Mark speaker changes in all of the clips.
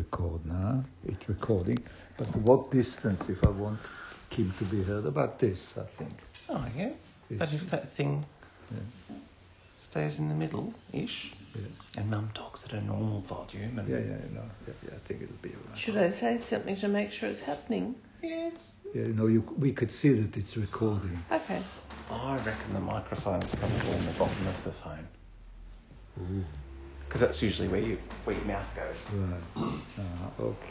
Speaker 1: record now. It's recording. But what distance if I want Kim to be heard? About this, I think.
Speaker 2: Oh, yeah. But if that thing stays in the middle-ish, and Mum talks at a normal volume... And
Speaker 1: I think it'll be all right.
Speaker 3: Should I say something to make sure it's happening?
Speaker 2: Yes.
Speaker 1: We could see that it's recording.
Speaker 3: Okay.
Speaker 2: I reckon the microphone's probably in the bottom of the phone.
Speaker 1: Ooh.
Speaker 2: Because that's usually where your mouth goes.
Speaker 1: Right. Okay.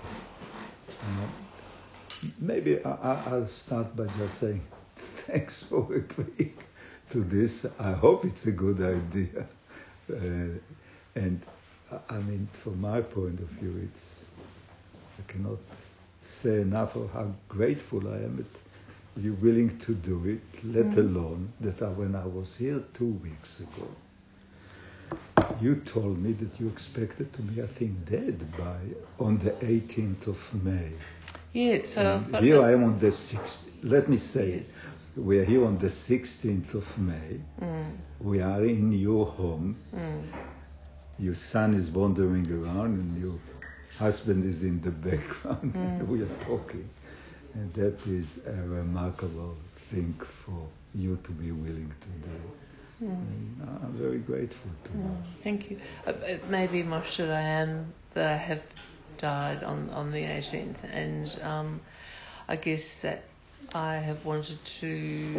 Speaker 1: Maybe I'll start by just saying thanks for agreeing to this. I hope it's a good idea. And I mean, from my point of view, I cannot say enough of how grateful I am that you're willing to do it, let alone that when I was here 2 weeks ago, you told me that you expected to be, I think, dead on the 18th of May.
Speaker 3: Yeah, so
Speaker 1: here I am on the 16th. Let me say,
Speaker 3: yes.
Speaker 1: We are here on the 16th of May. We are in your home. Your son is wandering around and your husband is in the background and we are talking. And that is a remarkable thing for you to be willing to do. And I'm very grateful to you.
Speaker 3: Thank you. It may be much that I have died on the 18th, and I guess that I have wanted to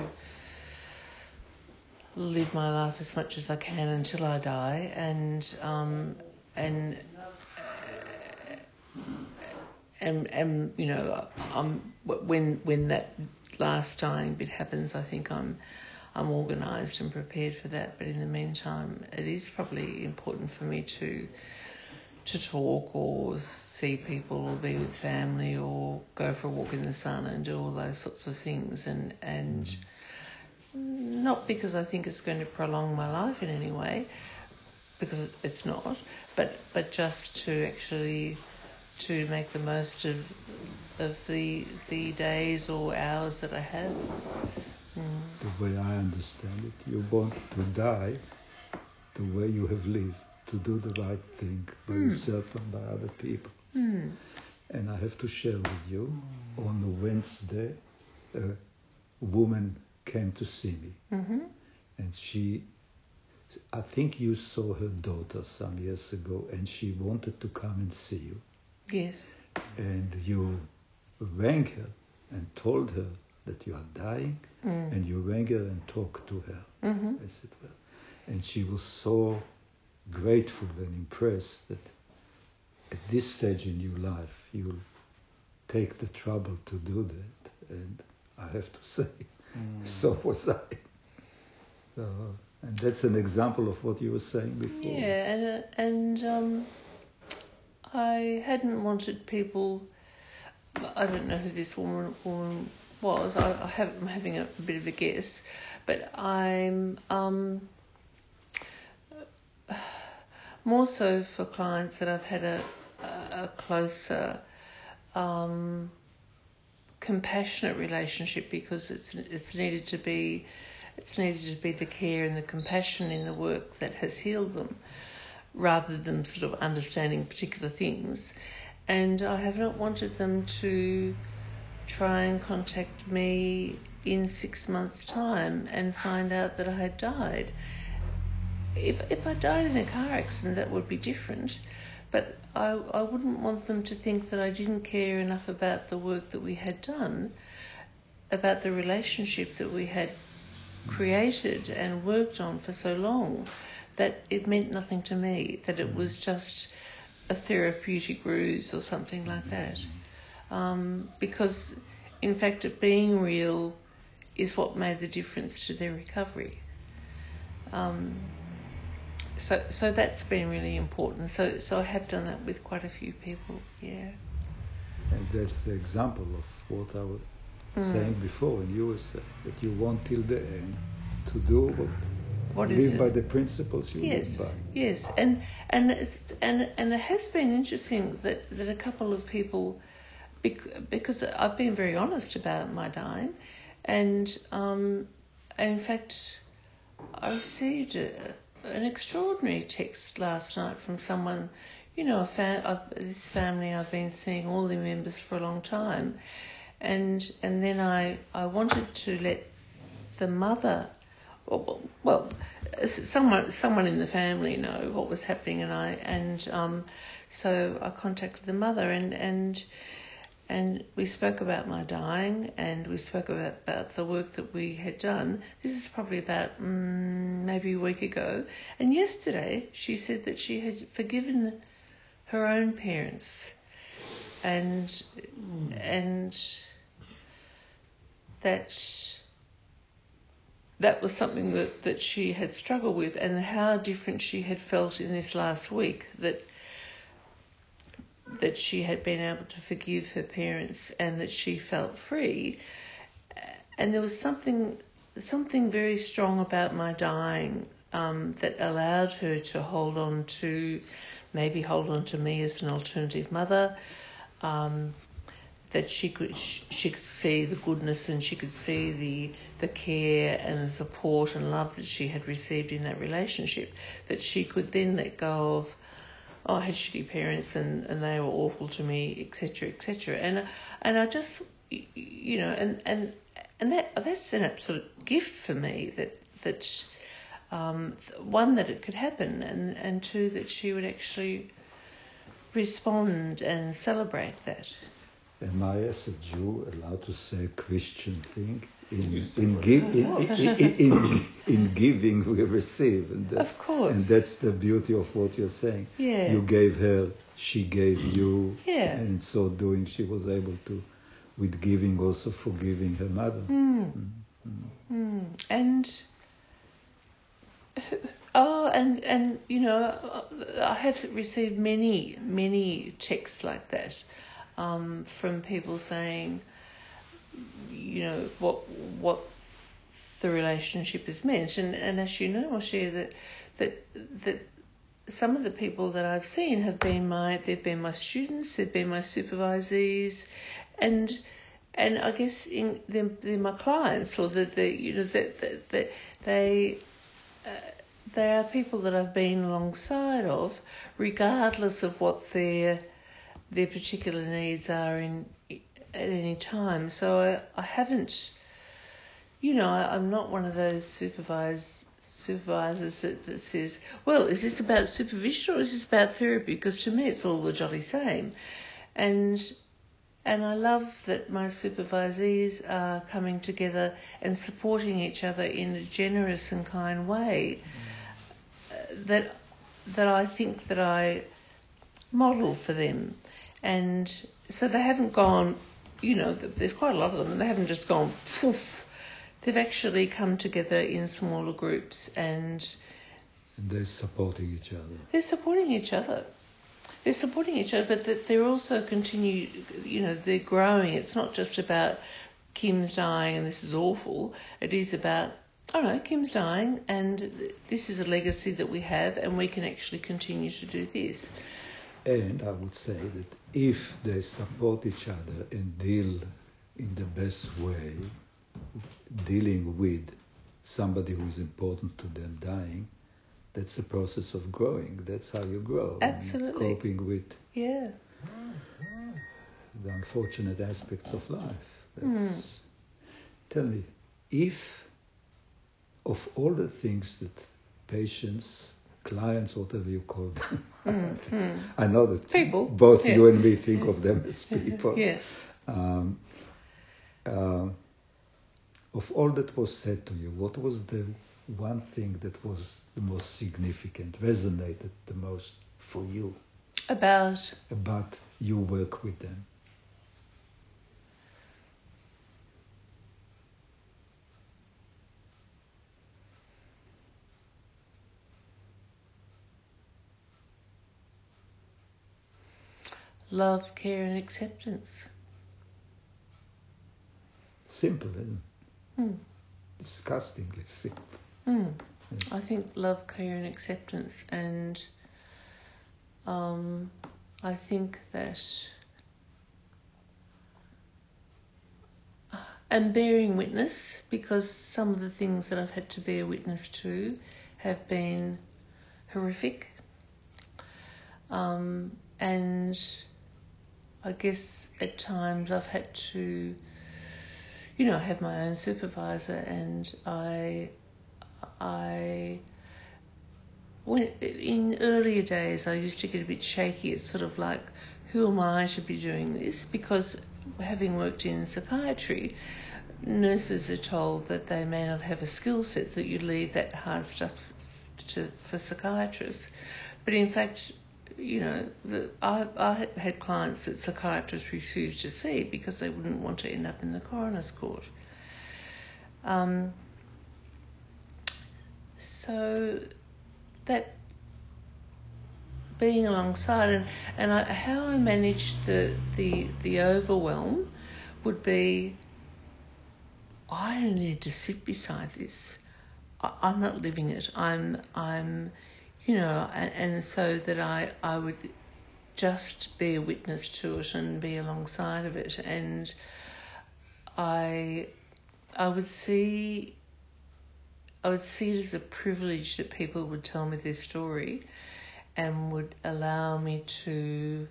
Speaker 3: live my life as much as I can until I die, and you know, when that last dying bit happens, I think I'm organised and prepared for that. But in the meantime, it is probably important for me to talk or see people or be with family or go for a walk in the sun and do all those sorts of things, and not because I think it's going to prolong my life in any way, because it's not, but just to actually to make the most of the days or hours that I have.
Speaker 1: The way I understand it, you want to die the way you have lived, to do the right thing by yourself and by other people. And I have to share with you, on Wednesday, a woman came to see me. And I think you saw her daughter some years ago, and she wanted to come and see you.
Speaker 3: Yes.
Speaker 1: And you rang her and told her that you are dying, and you rang her and talked to her. I said, well, and she was so grateful and impressed that at this stage in your life you'll take the trouble to do that. And I have to say, so was I. And that's an example of what you were saying before.
Speaker 3: Yeah, and I hadn't wanted people. I don't know who this woman was. I'm having a bit of a guess, but I'm more so for clients that I've had a closer, compassionate relationship, because it's needed to be the care and the compassion in the work that has healed them, rather than sort of understanding particular things. And I have not wanted them to try and contact me in 6 months' time and find out that I had died. If I died in a car accident, that would be different, but I wouldn't want them to think that I didn't care enough about the work that we had done, about the relationship that we had created and worked on for so long, that it meant nothing to me, that it was just a therapeutic ruse or something like that. Because, in fact, it being real is what made the difference to their recovery. So that's been really important. So I have done that with quite a few people, yeah.
Speaker 1: And that's the example of what I was saying before, and you were saying that you want till the end to do what live by the principles you live by.
Speaker 3: Yes, and it has been interesting that a couple of people, because I've been very honest about my dying, and in fact I received an extraordinary text last night from someone, this family I've been seeing all their members for a long time, and then I wanted to let the mother, someone in the family know what was happening, so I contacted the mother and we spoke about my dying, and we spoke about the work that we had done. This is probably about maybe a week ago. And yesterday she said that she had forgiven her own parents, and that was something that she had struggled with, and how different she had felt in this last week, that she had been able to forgive her parents and that she felt free. And there was something very strong about my dying that allowed her to hold on to me as an alternative mother, that she could see the goodness, and she could see the care and the support and love that she had received in that relationship, that she could then let go of, I had shitty parents and they were awful to me, etc., etc. And I just, and that's an absolute gift for me, that one, that it could happen, and two, that she would actually respond and celebrate that.
Speaker 1: Am I, as a Jew, allowed to say a Christian thing? In giving, we receive, and that's,
Speaker 3: of course.
Speaker 1: And that's the beauty of what you're saying.
Speaker 3: Yeah.
Speaker 1: You gave her, she gave you,
Speaker 3: yeah.
Speaker 1: And in so doing, she was able to, with giving, also forgiving her mother.
Speaker 3: And I have received many texts like that from people saying, what the relationship has meant, and as you know, I'll share that some of the people that I've seen they've been my students, they've been my supervisees, and I guess they're my clients, or that they are people that I've been alongside of, regardless of what their particular needs are at any time. So I haven't, I'm not one of those supervisors that says, well, is this about supervision or is this about therapy? Because to me it's all the jolly same. And I love that my supervisees are coming together and supporting each other in a generous and kind way, that I think that I model for them. And so they haven't gone, there's quite a lot of them, and they haven't just gone poof. They've actually come together in smaller groups, and
Speaker 1: they're supporting each other.
Speaker 3: They're supporting each other, but that they're also they're growing. It's not just about Kim's dying and this is awful. It is about, Kim's dying and this is a legacy that we have, and we can actually continue to do this.
Speaker 1: And I would say that if they support each other and deal in the best way, dealing with somebody who is important to them dying, that's a process of growing. That's how you grow.
Speaker 3: Absolutely.
Speaker 1: Coping with
Speaker 3: the
Speaker 1: unfortunate aspects of life. Tell me, if of all the things that patients, clients, whatever you call them, I know that
Speaker 3: people,
Speaker 1: both you and me think of them as people.
Speaker 3: Yeah.
Speaker 1: Of all that was said to you, what was the one thing that was the most significant, resonated the most for you? About your work with them?
Speaker 3: Love, care and acceptance.
Speaker 1: Simple, isn't it? Disgustingly simple.
Speaker 3: Yes. I think love, care and acceptance, and I think that and bearing witness, because some of the things that I've had to bear witness to have been horrific. And I guess at times I've had to, have my own supervisor, and when in earlier days I used to get a bit shaky. It's sort of like, who am I to be doing this? Because having worked in psychiatry, nurses are told that they may not have a skill set, that you leave that hard stuff for psychiatrists. But in fact, I had clients that psychiatrists refused to see because they wouldn't want to end up in the coroner's court. So that being alongside, and how I managed the overwhelm would be, I need to sit beside this. I'm not living it. I'm and so that I would just be a witness to it and be alongside of it, and I would see it as a privilege that people would tell me their story and would allow me to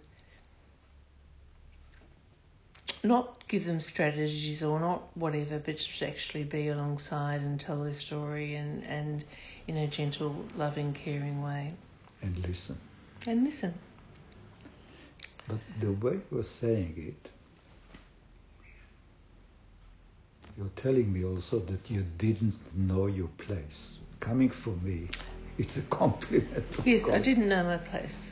Speaker 3: not give them strategies or not whatever, but just actually be alongside and tell their story and in a gentle, loving, caring way.
Speaker 1: And listen.
Speaker 3: And listen.
Speaker 1: But the way you're saying it, you're telling me also that you didn't know your place. Coming from me, it's a compliment.
Speaker 3: Yes, I didn't know my place.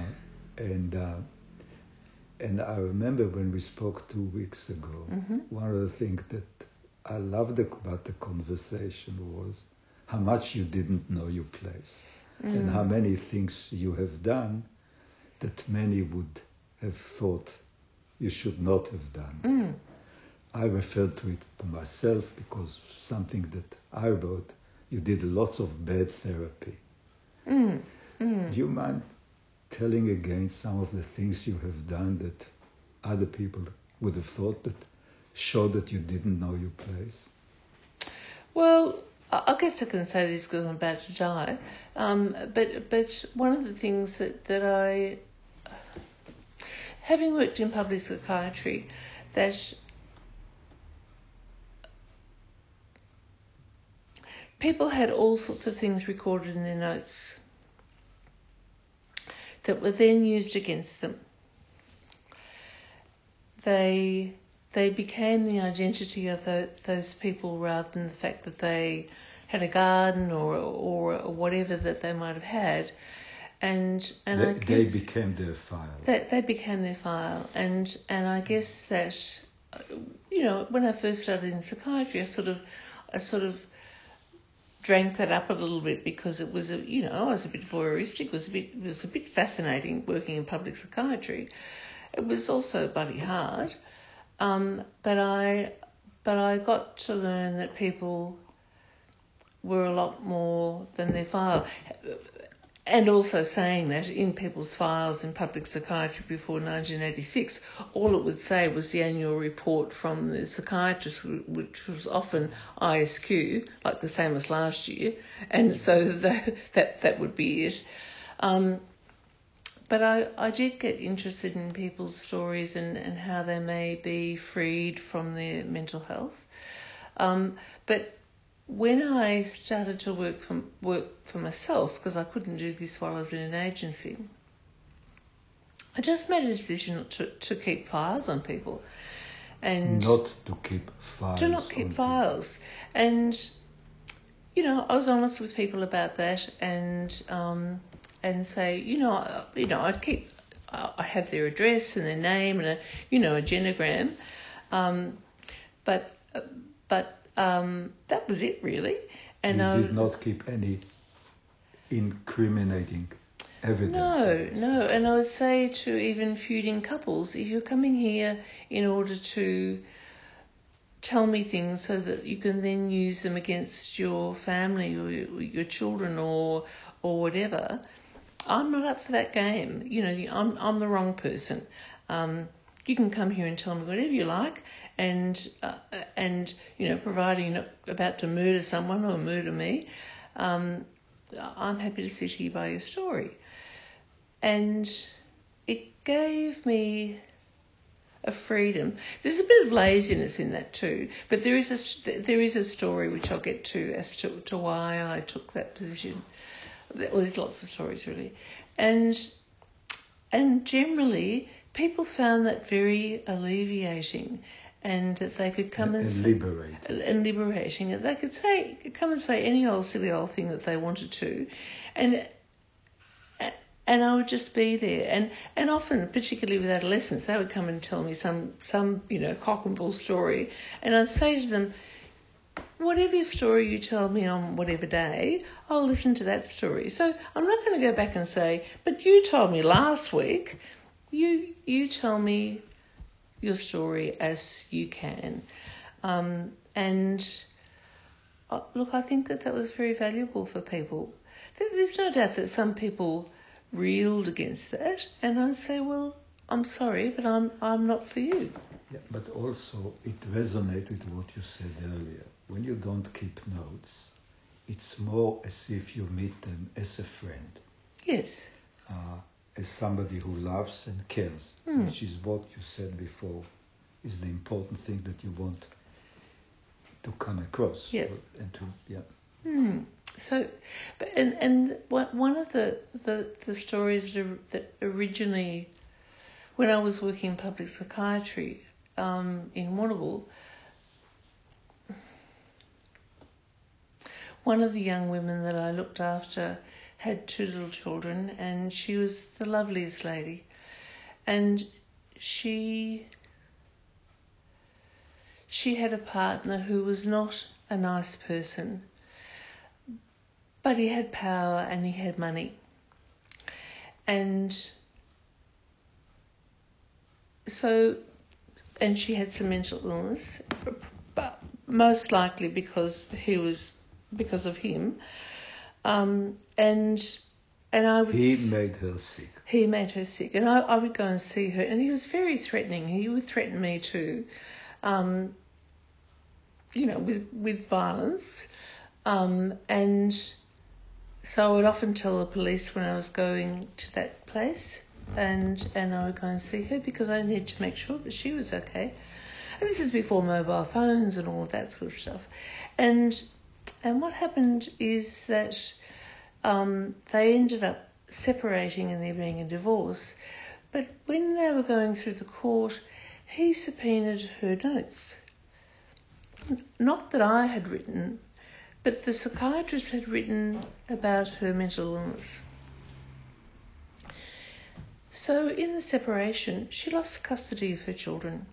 Speaker 1: And I remember when we spoke 2 weeks ago, one of the things that I loved about the conversation was how much you didn't know your place and how many things you have done that many would have thought you should not have done. I referred to it myself because something that I wrote, you did lots of bad therapy. Do you mind telling again some of the things you have done that other people would have thought that showed that you didn't know your place?
Speaker 3: Well, I guess I can say this because I'm about to die. But one of the things that I, having worked in public psychiatry, that people had all sorts of things recorded in their notes that were then used against them. They became the identity of those people rather than the fact that they had a garden or whatever that they might have had. And I guess
Speaker 1: they became their file.
Speaker 3: They became their file. And I guess that, when I first started in psychiatry, I sort of drank that up a little bit because it was I was a bit voyeuristic. It was a bit fascinating working in public psychiatry. It was also bloody hard, but I got to learn that people were a lot more than their file, and also saying that in people's files in public psychiatry before 1986, all it would say was the annual report from the psychiatrist, which was often ISQ, like the same as last year, and so that would be it. But I did get interested in people's stories and how they may be freed from their mental health. But when I started to work for myself, because I couldn't do this while I was in an agency, I just made a decision to keep files on people. And
Speaker 1: not to keep files.
Speaker 3: To not keep files. And, I was honest with people about that and say, I have their address and their name and a genogram, but that was it really. And
Speaker 1: you did not keep any incriminating evidence.
Speaker 3: No, and I would say to even feuding couples, if you're coming here in order to tell me things so that you can then use them against your family or your children or whatever, I'm not up for that game. I'm the wrong person. You can come here and tell me whatever you like, and providing you're not about to murder someone or murder me, I'm happy to sit here by your story. and it gave me a freedom. There's a bit of laziness in that too, but there is a story which I'll get to as to why I took that position. Well, there's lots of stories really, and generally people found that very alleviating, and that they could come and say, liberating. That they could come and say any old silly old thing that they wanted to, and I would just be there. And often, particularly with adolescents, they would come and tell me some cock and bull story. And I'd say to them, whatever story you tell me on whatever day, I'll listen to that story. So I'm not going to go back and say, but you told me last week. You tell me your story as you can. Look, I think that was very valuable for people. There's no doubt that some people reeled against that, and I'd say, well, I'm sorry, but I'm not for you.
Speaker 1: Yeah, but also it resonated with what you said earlier. When you don't keep notes, it's more as if you meet them as a friend.
Speaker 3: Yes.
Speaker 1: As somebody who loves and cares, which is what you said before, is the important thing that you want to come across.
Speaker 3: Yep.
Speaker 1: And
Speaker 3: So, and one of the stories that originally, when I was working in public psychiatry in Warrnambool, one of the young women that I looked after had 2 little children, and she was the loveliest lady, and she had a partner who was not a nice person, but he had power and he had money. And she had some mental illness, but most likely because of him. And I would...
Speaker 1: He made her sick.
Speaker 3: He made her sick. And I would go and see her, and he was very threatening. He would threaten me too, with violence. And so I would often tell the police when I was going to that place, and I would go and see her because I needed to make sure that she was okay. And this is before mobile phones and all of that sort of stuff. And what happened is that they ended up separating and there being a divorce. But when they were going through the court, he subpoenaed her notes. Not that I had written, but the psychiatrist had written about her mental illness. So in the separation, she lost custody of her children.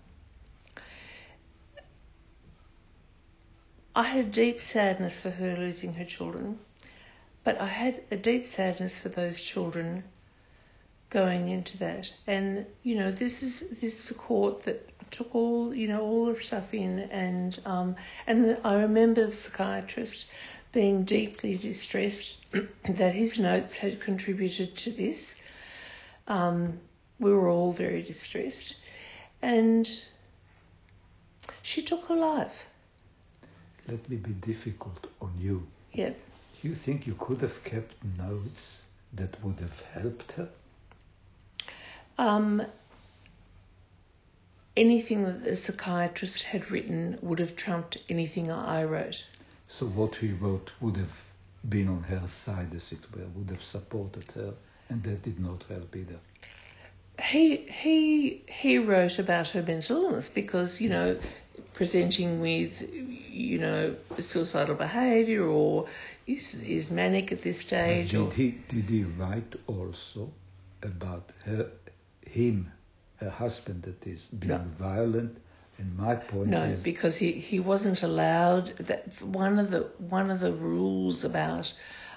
Speaker 3: I had a deep sadness for her losing her children, but I had a deep sadness for those children going into that. And, this is a court that took all the stuff in, and I remember the psychiatrist being deeply distressed that his notes had contributed to this. We were all very distressed, and she took her life.
Speaker 1: Let me be difficult on you.
Speaker 3: Yep.
Speaker 1: Do you think you could have kept notes that would have helped her?
Speaker 3: Anything that the psychiatrist had written would have trumped anything I wrote.
Speaker 1: So what he wrote would have been on her side, as it were, would have supported her, and that did not help either.
Speaker 3: He wrote about her mental illness because, presenting with, suicidal behaviour or is manic at this stage.
Speaker 1: Did he write also about her husband, that is, being violent? And my point
Speaker 3: is... No,
Speaker 1: is...
Speaker 3: because he wasn't allowed... That one of the rules about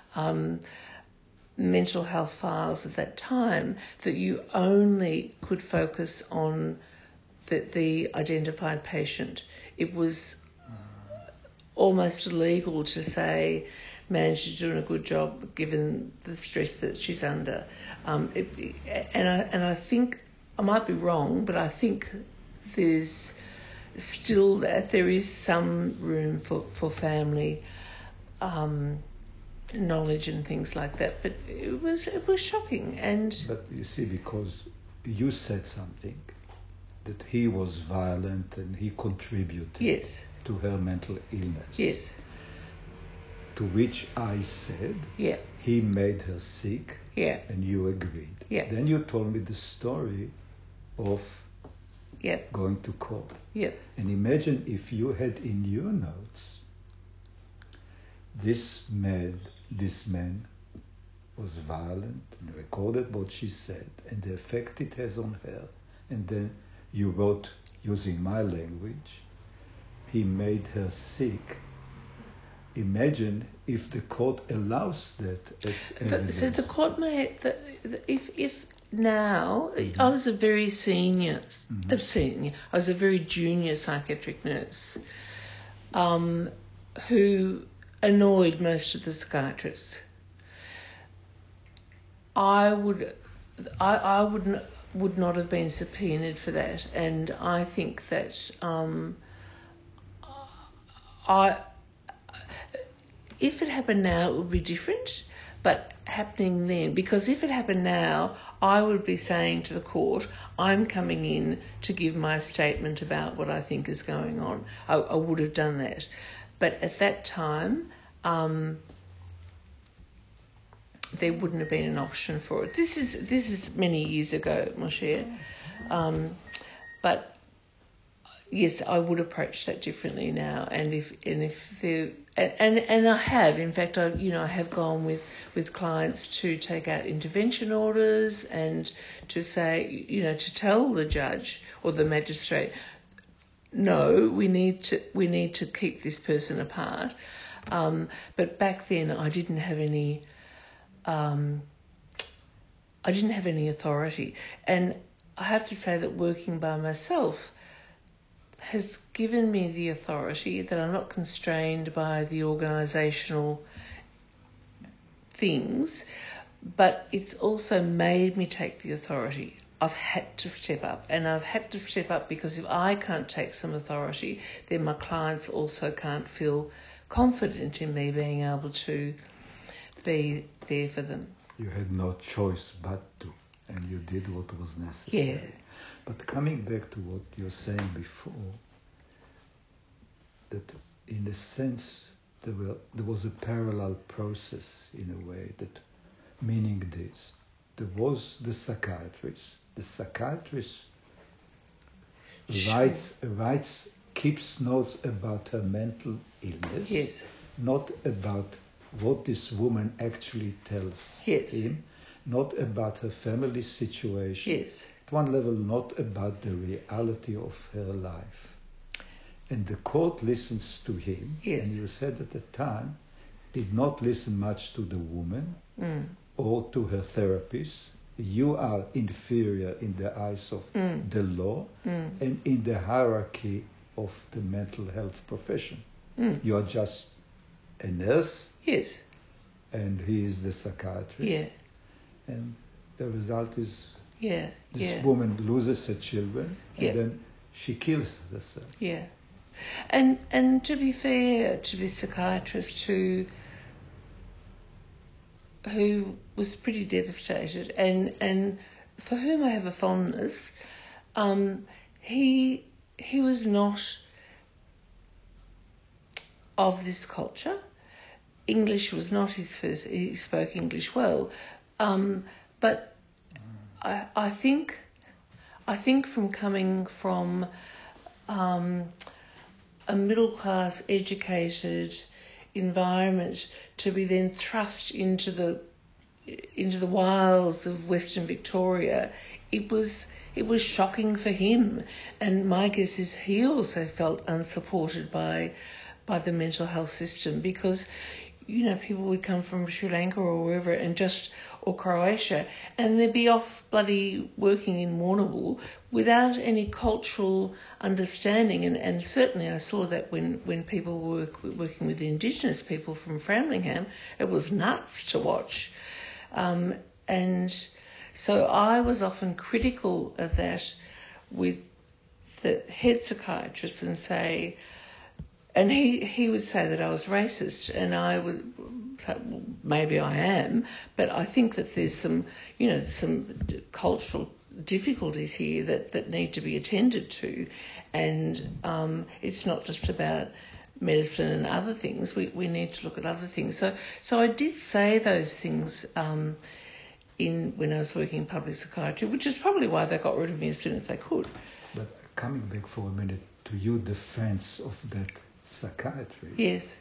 Speaker 3: mental health files at that time, that you only could focus on the identified patient. It was almost illegal to say, man, she's doing a good job given the stress that she's under. And I think, I might be wrong, but I think there's still there is some room for family knowledge and things like that. But it was shocking.
Speaker 1: But you see, because you said something, that he was violent and he contributed to her mental illness.
Speaker 3: Yes.
Speaker 1: To which I said, he made her sick, and you agreed. Then you told me the story of going to court. And imagine if you had in your notes, this man was violent and recorded what she said and the effect it has on her. And then you wrote, using my language, he made her sick. Imagine if the court allows that as evidence.
Speaker 3: So the court may, if now, I was a very I was a very junior psychiatric nurse who annoyed most of the psychiatrists. I would not have been subpoenaed for that, and I think that if it happened now, it would be different. But happening then, because if it happened now, I would be saying to the court, I'm coming in to give my statement about what I think is going on. I would have done that. But at that time, there wouldn't have been an option for it. This is many years ago, Moshe. But yes, I would approach that differently now. And I have, in fact, I have gone with clients to take out intervention orders and to say, to tell the judge or the magistrate, no, we need to keep this person apart. But back then, I didn't have any authority, and I have to say that working by myself has given me the authority, that I'm not constrained by the organisational things, but it's also made me take the authority. I've had to step up, and I've had to step up because if I can't take some authority, then my clients also can't feel confident in me being able to be there for them.
Speaker 1: You had no choice but to, and you did what was necessary.
Speaker 3: Yeah.
Speaker 1: But coming back to what you're saying before, that in a sense there was a parallel process in a way, that meaning this, there was the psychiatrist. The psychiatrist keeps notes about her mental illness, not about what this woman actually tells him, not about her family situation, at one level not about the reality of her life. And the court listens to him, and you said at the time, did not listen much to the woman or to her therapist. You are inferior in the eyes of the law and in the hierarchy of the mental health profession. You are just a nurse, and he is the psychiatrist. And the result is this woman loses her children, and then she kills herself.
Speaker 3: And to be fair to this psychiatrist who was pretty devastated and for whom I have a fondness, he was not of this culture. English was not his first. He spoke English well, but I think from coming from a middle class, educated environment to be then thrust into the wilds of Western Victoria, it was shocking for him. And my guess is he also felt unsupported by the mental health system, because people would come from Sri Lanka or wherever or Croatia, and they'd be off bloody working in Warrnambool without any cultural understanding. And certainly I saw that when people were working with the Indigenous people from Framlingham, it was nuts to watch. And so I was often critical of that with the head psychiatrist and say, and he would say that I was racist, and I would maybe I am, but I think that there's some cultural difficulties here that need to be attended to, and it's not just about medicine and other things. We need to look at other things. So I did say those things when I was working in public psychiatry, which is probably why they got rid of me as soon as they could.
Speaker 1: But coming back for a minute to your defense of that psychiatrist.
Speaker 3: Yes.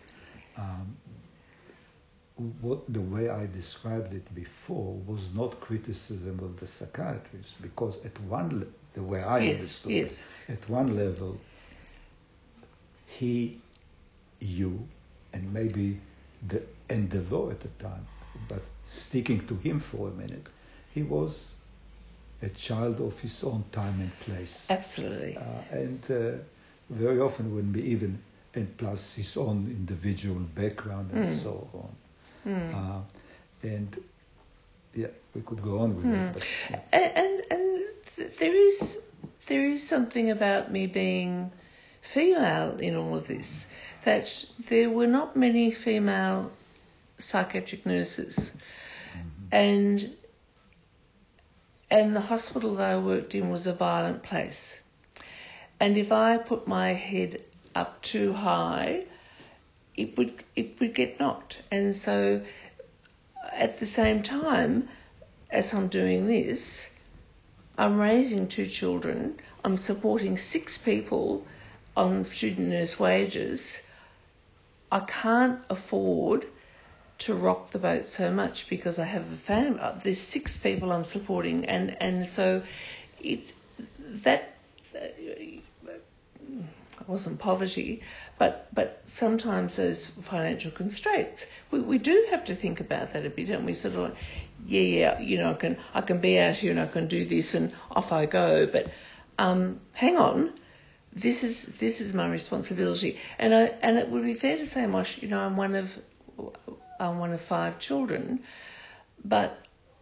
Speaker 1: The way I described it before was not criticism of the psychiatrist, because the way I understood it, at one level, you, and maybe the endeavor at the time, but sticking to him for a minute, he was a child of his own time and place.
Speaker 3: Absolutely.
Speaker 1: And very often when we even, and plus his own individual background and so on. And yeah, we could go on with it. But,
Speaker 3: yeah. And there is something about me being female in all of this, that there were not many female psychiatric nurses, and the hospital that I worked in was a violent place, and if I put my head up too high, it would get knocked. And so at the same time as I'm doing this, I'm raising 2 children, I'm supporting 6 people on student nurse wages. I can't afford to rock the boat so much because I have a family. There's 6 people I'm supporting, and so it's that. It wasn't poverty, but sometimes those financial constraints, we do have to think about that a bit, and we sort of like, I can be out here and I can do this and off I go, but hang on, this is my responsibility, and it would be fair to say, Mosh, I'm one of 5 children, but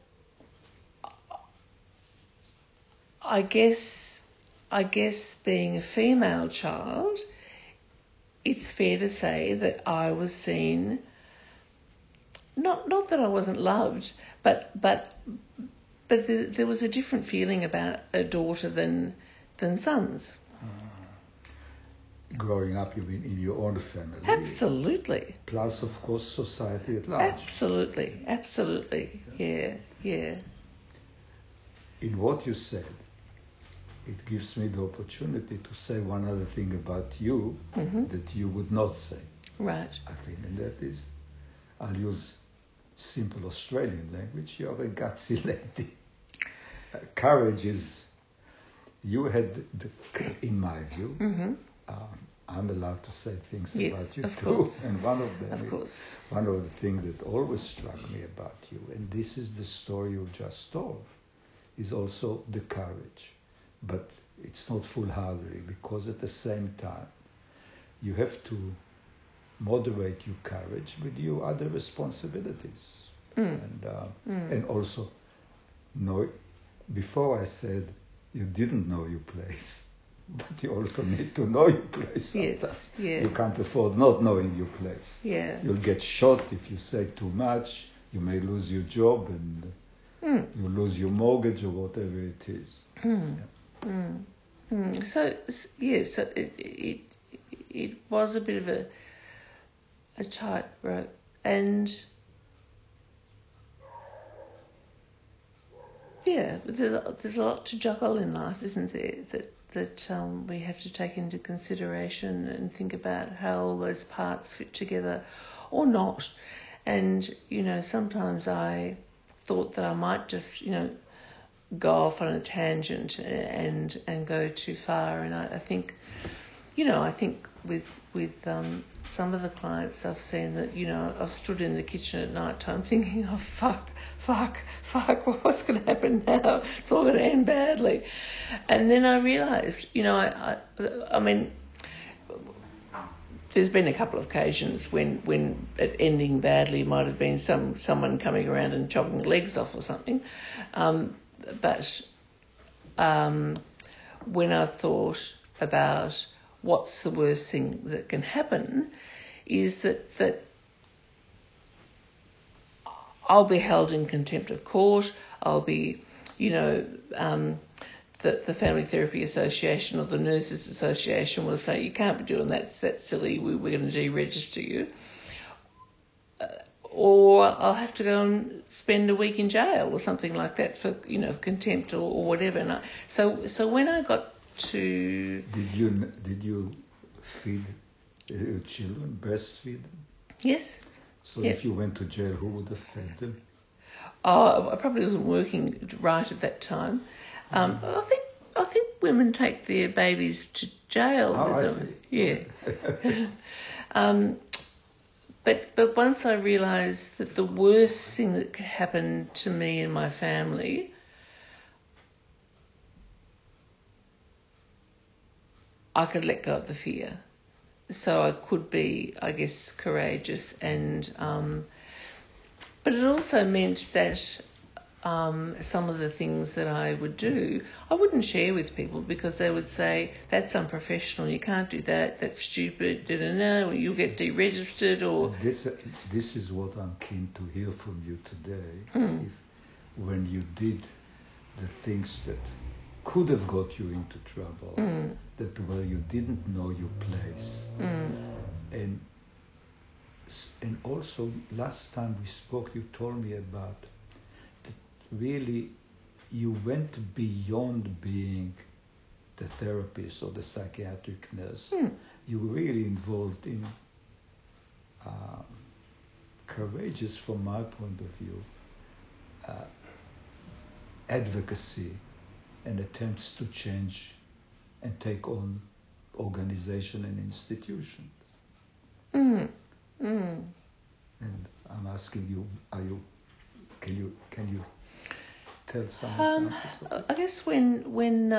Speaker 3: I guess being a female child, it's fair to say that I was seen, not that I wasn't loved, but there was a different feeling about a daughter than sons.
Speaker 1: Growing up, you mean in your own family?
Speaker 3: Absolutely.
Speaker 1: Plus, of course, society at large.
Speaker 3: Absolutely. Yeah.
Speaker 1: In what you said, it gives me the opportunity to say one other thing about you that you would not say.
Speaker 3: Right.
Speaker 1: I think, and that is, I'll use simple Australian language, you're a gutsy lady. Courage is, you had, in my view, I'm allowed to say things about you too.
Speaker 3: Course.
Speaker 1: And one of them, one of the things that always struck me about you, and this is the story you just told, is also the courage. But it's not foolhardy, because at the same time, you have to moderate your courage with your other responsibilities. And also, before I said you didn't know your place, but you also need to know your place sometimes.
Speaker 3: Yes, yeah.
Speaker 1: You can't afford not knowing your place.
Speaker 3: Yeah.
Speaker 1: You'll get shot if you say too much, you may lose your job, and you lose your mortgage or whatever it is.
Speaker 3: So yes, so it was a bit of a tight rope, and yeah, but there's a lot to juggle in life, isn't there? That we have to take into consideration and think about how all those parts fit together, or not. And sometimes I thought that I might just go off on a tangent and go too far, and I think with some of the clients I've seen that I've stood in the kitchen at night time thinking, oh fuck, what's going to happen now? It's all going to end badly. And then I realised, I mean, there's been a couple of occasions when it ending badly might have been someone coming around and chopping legs off or something. But when I thought about what's the worst thing that can happen, is that I'll be held in contempt of court. I'll be, the Family Therapy Association or the Nurses Association will say, you can't be doing that, that's silly, we're going to deregister you. Or I'll have to go and spend a week in jail or something like that for, contempt or whatever. And so when I got to...
Speaker 1: Did you feed your children, breastfeed them?
Speaker 3: Yes.
Speaker 1: So if you went to jail, who would have fed them?
Speaker 3: Oh, I probably wasn't working right at that time. I think women take their babies to jail with them. Yeah. But once I realised that the worst thing that could happen to me and my family, I could let go of the fear. So I could be, I guess, courageous and... but it also meant that some of the things that I would do, I wouldn't share with people because they would say, that's unprofessional, you can't do that, that's stupid, you'll get deregistered or...
Speaker 1: This is what I'm keen to hear from you today. When you did the things that could have got you into trouble, that where you didn't know your place. And also, last time we spoke, you told me about that really you went beyond being the therapist or the psychiatric nurse. You were really involved in courageous, from my point of view, advocacy and attempts to change and take on organization and institutions. And I'm asking you, can you tell some examples?
Speaker 3: I guess when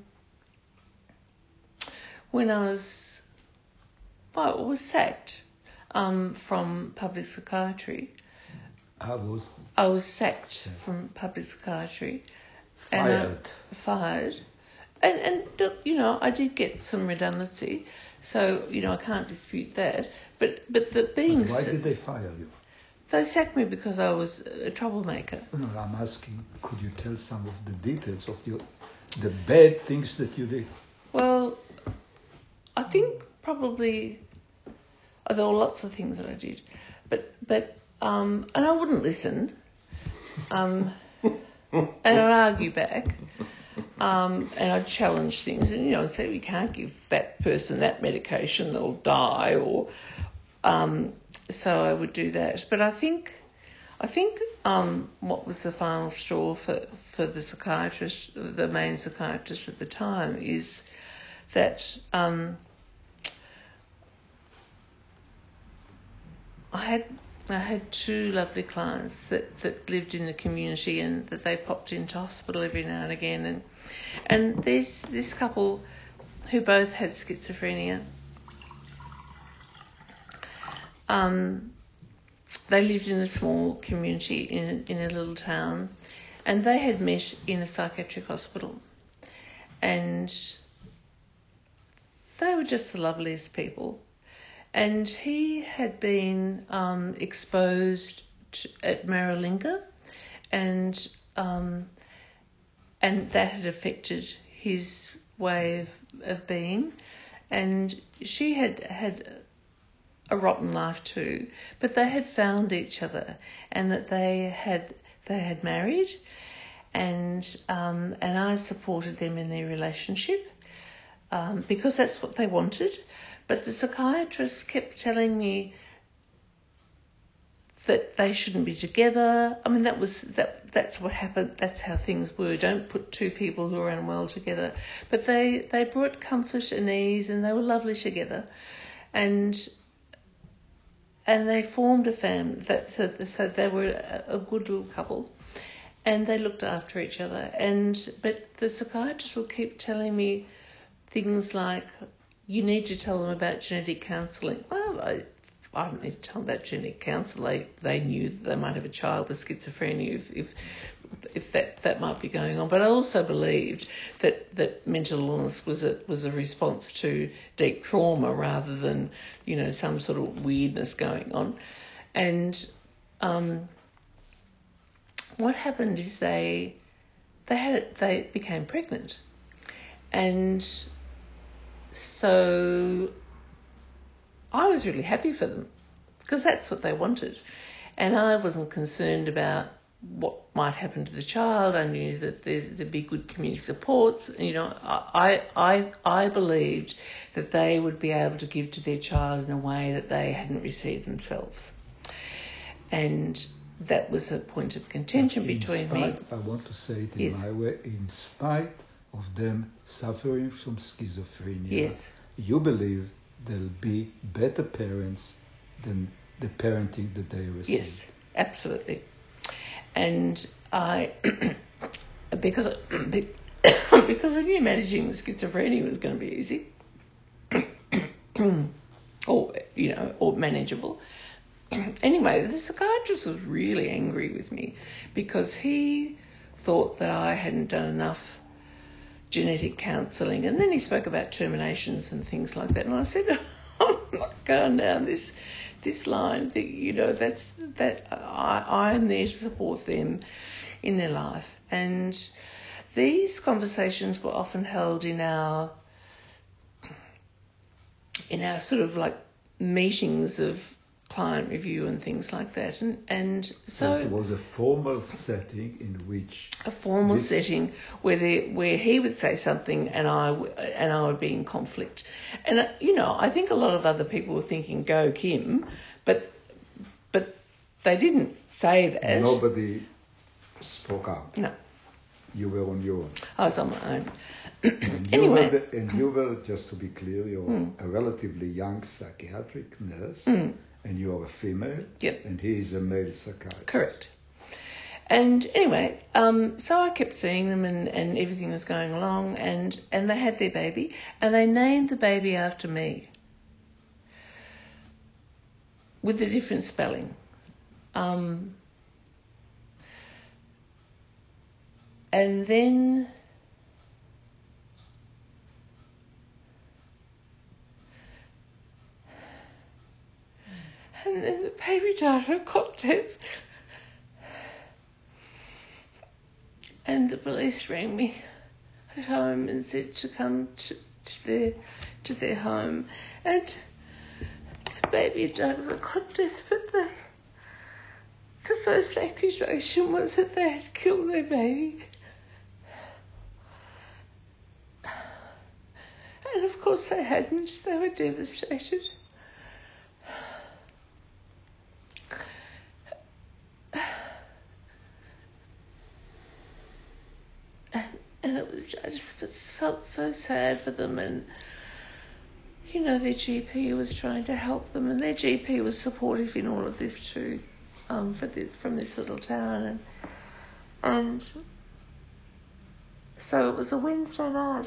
Speaker 3: I was sacked from public psychiatry. I was sacked from public psychiatry. Fired. And I did get some redundancy, so I can't dispute that. But why
Speaker 1: did they fire you?
Speaker 3: They sacked me because I was a troublemaker.
Speaker 1: No, I'm asking, could you tell some of the details of the bad things that you did?
Speaker 3: Well, I think probably there were lots of things that I did, but and I wouldn't listen, and I'd argue back. And I'd challenge things, and I'd say, you can't give that person that medication, they'll die, or so I would do that. But I think what was the final straw for the psychiatrist, the main psychiatrist at the time, is that I had two lovely clients that lived in the community and that they popped into hospital every now and again. And there's this couple who both had schizophrenia. They lived in a small community in a little town, and they had met in a psychiatric hospital. And they were just the loveliest people. And he had been exposed at Maralinga, and that had affected his way of being. And she had a rotten life too, but they had found each other, and that they had married, and I supported them in their relationship because that's what they wanted. But the psychiatrist kept telling me that they shouldn't be together. I mean, that's what happened. That's how things were. Don't put two people who are unwell together. But they brought comfort and ease, and they were lovely together, and they formed a family. So they were a good little couple, and they looked after each other. But the psychiatrist will keep telling me things like, you need to tell them about genetic counselling. Well, I don't need to tell them about genetic counselling. They knew that they might have a child with schizophrenia if that might be going on. But I also believed that mental illness was a response to deep trauma rather than some sort of weirdness going on. And what happened is they became pregnant, and so I was really happy for them because that's what they wanted, and I wasn't concerned about what might happen to the child. I knew that there'd be good community supports. You know, I believed that they would be able to give to their child in a way that they hadn't received themselves, and that was a point of contention between me.
Speaker 1: I want to say it in my way. In spite of them suffering from schizophrenia, you believe they'll be better parents than the parenting that they received.
Speaker 3: Yes, absolutely. And because I knew managing the schizophrenia was going to be easy, or manageable. Anyway, the psychiatrist was really angry with me because he thought that I hadn't done enough genetic counselling, and then he spoke about terminations and things like that. And I said, I'm not going down this line. I'm there to support them in their life. And these conversations were often held in our sort of like meetings of client review and things like that, and so
Speaker 1: it was a formal setting in which
Speaker 3: setting where he would say something and I would be in conflict, and I think a lot of other people were thinking go Kim, but they didn't say that.
Speaker 1: Nobody spoke out.
Speaker 3: No.
Speaker 1: You were on your own.
Speaker 3: I was on my own.
Speaker 1: Anyway. You were, just to be clear, you're a relatively young psychiatric nurse, and you are a female, and he is a male psychiatrist.
Speaker 3: Correct. And anyway, so I kept seeing them and everything was going along, and they had their baby, and they named the baby after me with a different spelling. And then the baby died of cot death. And the police rang me at home and said to come to their home. And the baby died of a cot death, but the first accusation was that they had killed their baby. And of course they hadn't. They were devastated. And I just felt so sad for them, and their GP was trying to help them, and their GP was supportive in all of this too, from this little town, and so it was a Wednesday night.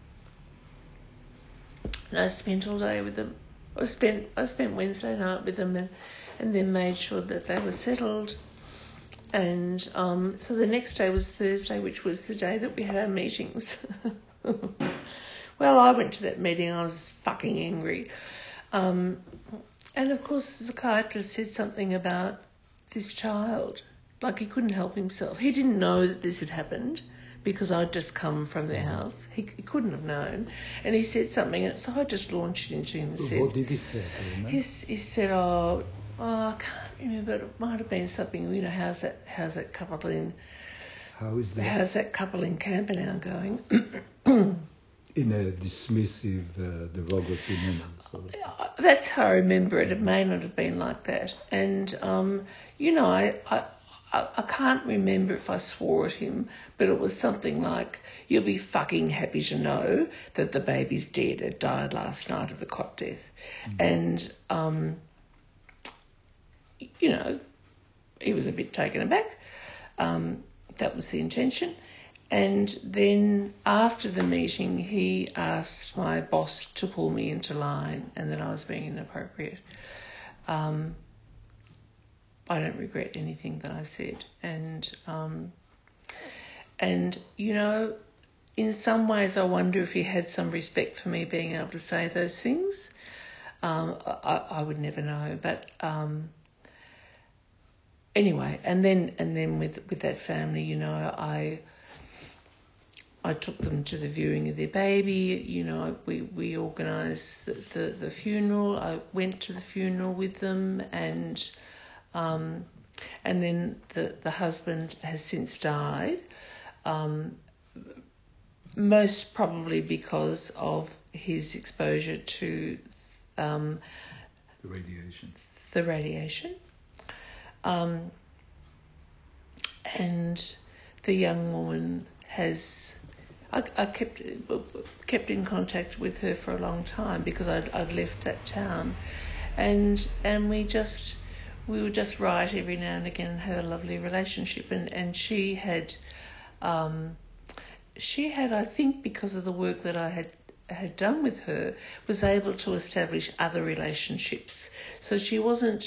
Speaker 3: And I spent all day with them. I spent Wednesday night with them, and then made sure that they were settled. And so the next day was Thursday, which was the day that we had our meetings. Well, I went to that meeting. I was fucking angry. And of course the psychiatrist said something about this child. Like he couldn't help himself. He didn't know that this had happened because I'd just come from their house. He couldn't have known. And he said something, and so I just launched into him and said...
Speaker 1: What did he say?
Speaker 3: He said, I can't remember. It might have been something, how's that couple in... How's that couple in Camperdown going?
Speaker 1: In a dismissive, derogatory manner.
Speaker 3: That's how I remember it. It may not have been like that. And, I can't remember if I swore at him, but it was something like, you'll be fucking happy to know that the baby's dead. It died last night of a cot death. And, he was a bit taken aback. That was the intention. And then after the meeting, he asked my boss to pull me into line and that I was being inappropriate. I don't regret anything that I said. And in some ways I wonder if he had some respect for me being able to say those things. I would never know. But anyway, and then with that family, you know, I took them to the viewing of their baby. You know, we organised the funeral. I went to the funeral with them, and then the husband has since died, most probably because of his exposure to the radiation. And the young woman has. I kept in contact with her for a long time because I'd left that town, and we would just write every now and again and have a lovely relationship, and she had I think because of the work that I had done with her, was able to establish other relationships. So she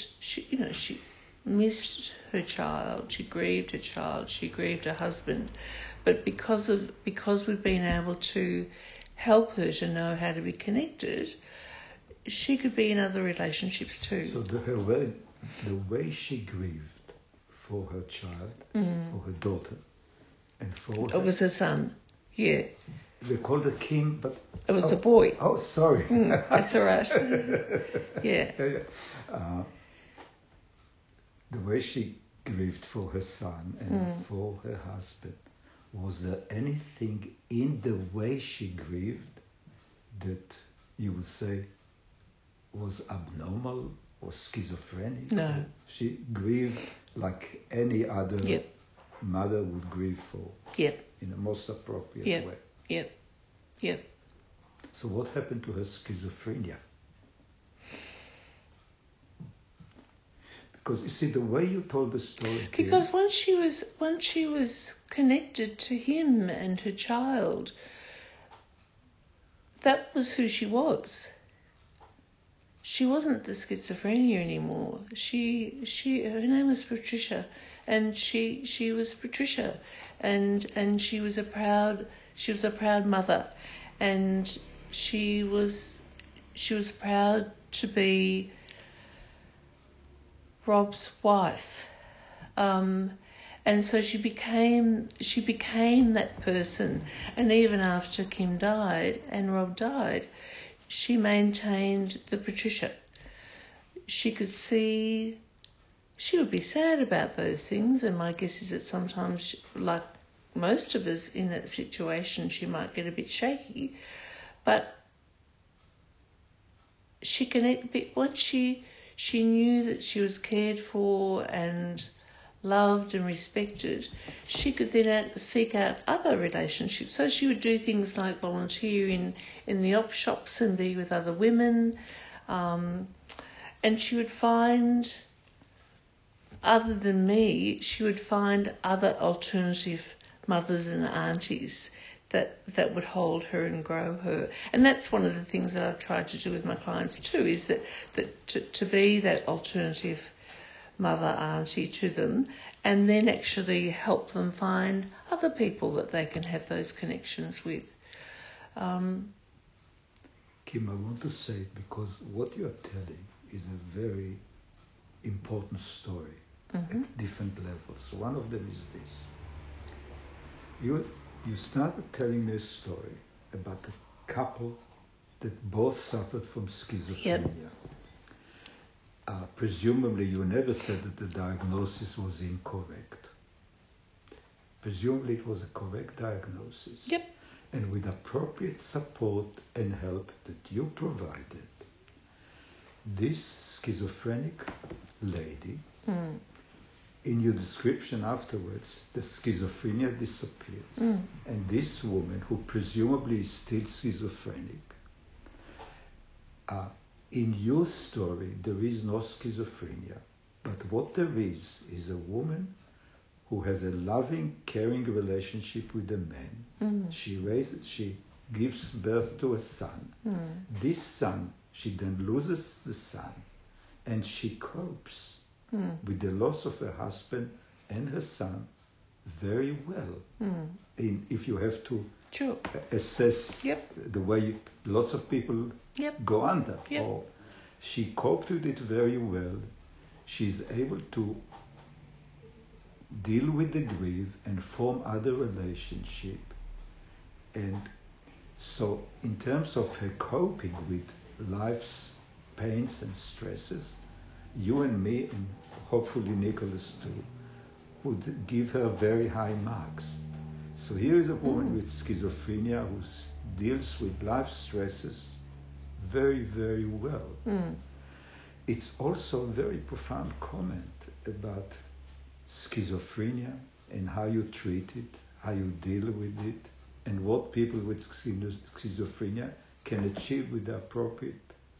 Speaker 3: missed her child, she grieved her child, she grieved her husband, but because we've been able to help her to know how to be connected, she could be in other relationships too.
Speaker 1: So the way she grieved for her child, for her daughter, and for
Speaker 3: it was her son, yeah.
Speaker 1: They called it Kim, but
Speaker 3: it was a boy.
Speaker 1: Oh, sorry.
Speaker 3: That's all right. Yeah.
Speaker 1: The way she grieved for her son and for her husband, was there anything in the way she grieved that you would say was abnormal or schizophrenic?
Speaker 3: No.
Speaker 1: She grieved like any other mother would grieve for, in the most appropriate way.
Speaker 3: Yep.
Speaker 1: So what happened to her schizophrenia? Because you see, the way you told the story.
Speaker 3: Because once she was connected to him and her child, that was who she was. She wasn't the schizophrenia anymore. Her name was Patricia, and she was Patricia, and she was a proud mother, and she was proud to be Rob's wife, and so she became that person. And even after Kim died and Rob died, she maintained the Patricia. She could see, she would be sad about those things, and my guess is that sometimes, like most of us in that situation, she might get a bit shaky, but once she knew that she was cared for and loved and respected, she could then seek out other relationships. So she would do things like volunteer in the op shops and be with other women, and she would find, other than me, she would find other alternative mothers and aunties that would hold her and grow her. And that's one of the things that I've tried to do with my clients too, is that to be that alternative mother, auntie to them, and then actually help them find other people that they can have those connections with.
Speaker 1: Kim, I want to say it because what you are telling is a very important story at different levels. One of them is this. You started telling me a story about a couple that both suffered from schizophrenia. Presumably, you never said that the diagnosis was incorrect. Presumably, it was a correct diagnosis.
Speaker 3: Yep.
Speaker 1: And with appropriate support and help that you provided, this schizophrenic lady, in your description afterwards, the schizophrenia disappears. And this woman, who presumably is still schizophrenic, in your story, there is no schizophrenia. But what there is a woman who has a loving, caring relationship with a man. She gives birth to a son. This son, she then loses the son, and she copes with the loss of her husband and her son very well. If you have to assess the way lots of people go under. She coped with it very well. She's able to deal with the grief and form other relationship. And so in terms of her coping with life's pains and stresses, you and me, and hopefully Nicholas too, would give her very high marks. So here is a woman with schizophrenia who deals with life stresses very, very well. It's also a very profound comment about schizophrenia and how you treat it, how you deal with it, and what people with schizophrenia can achieve with the appropriate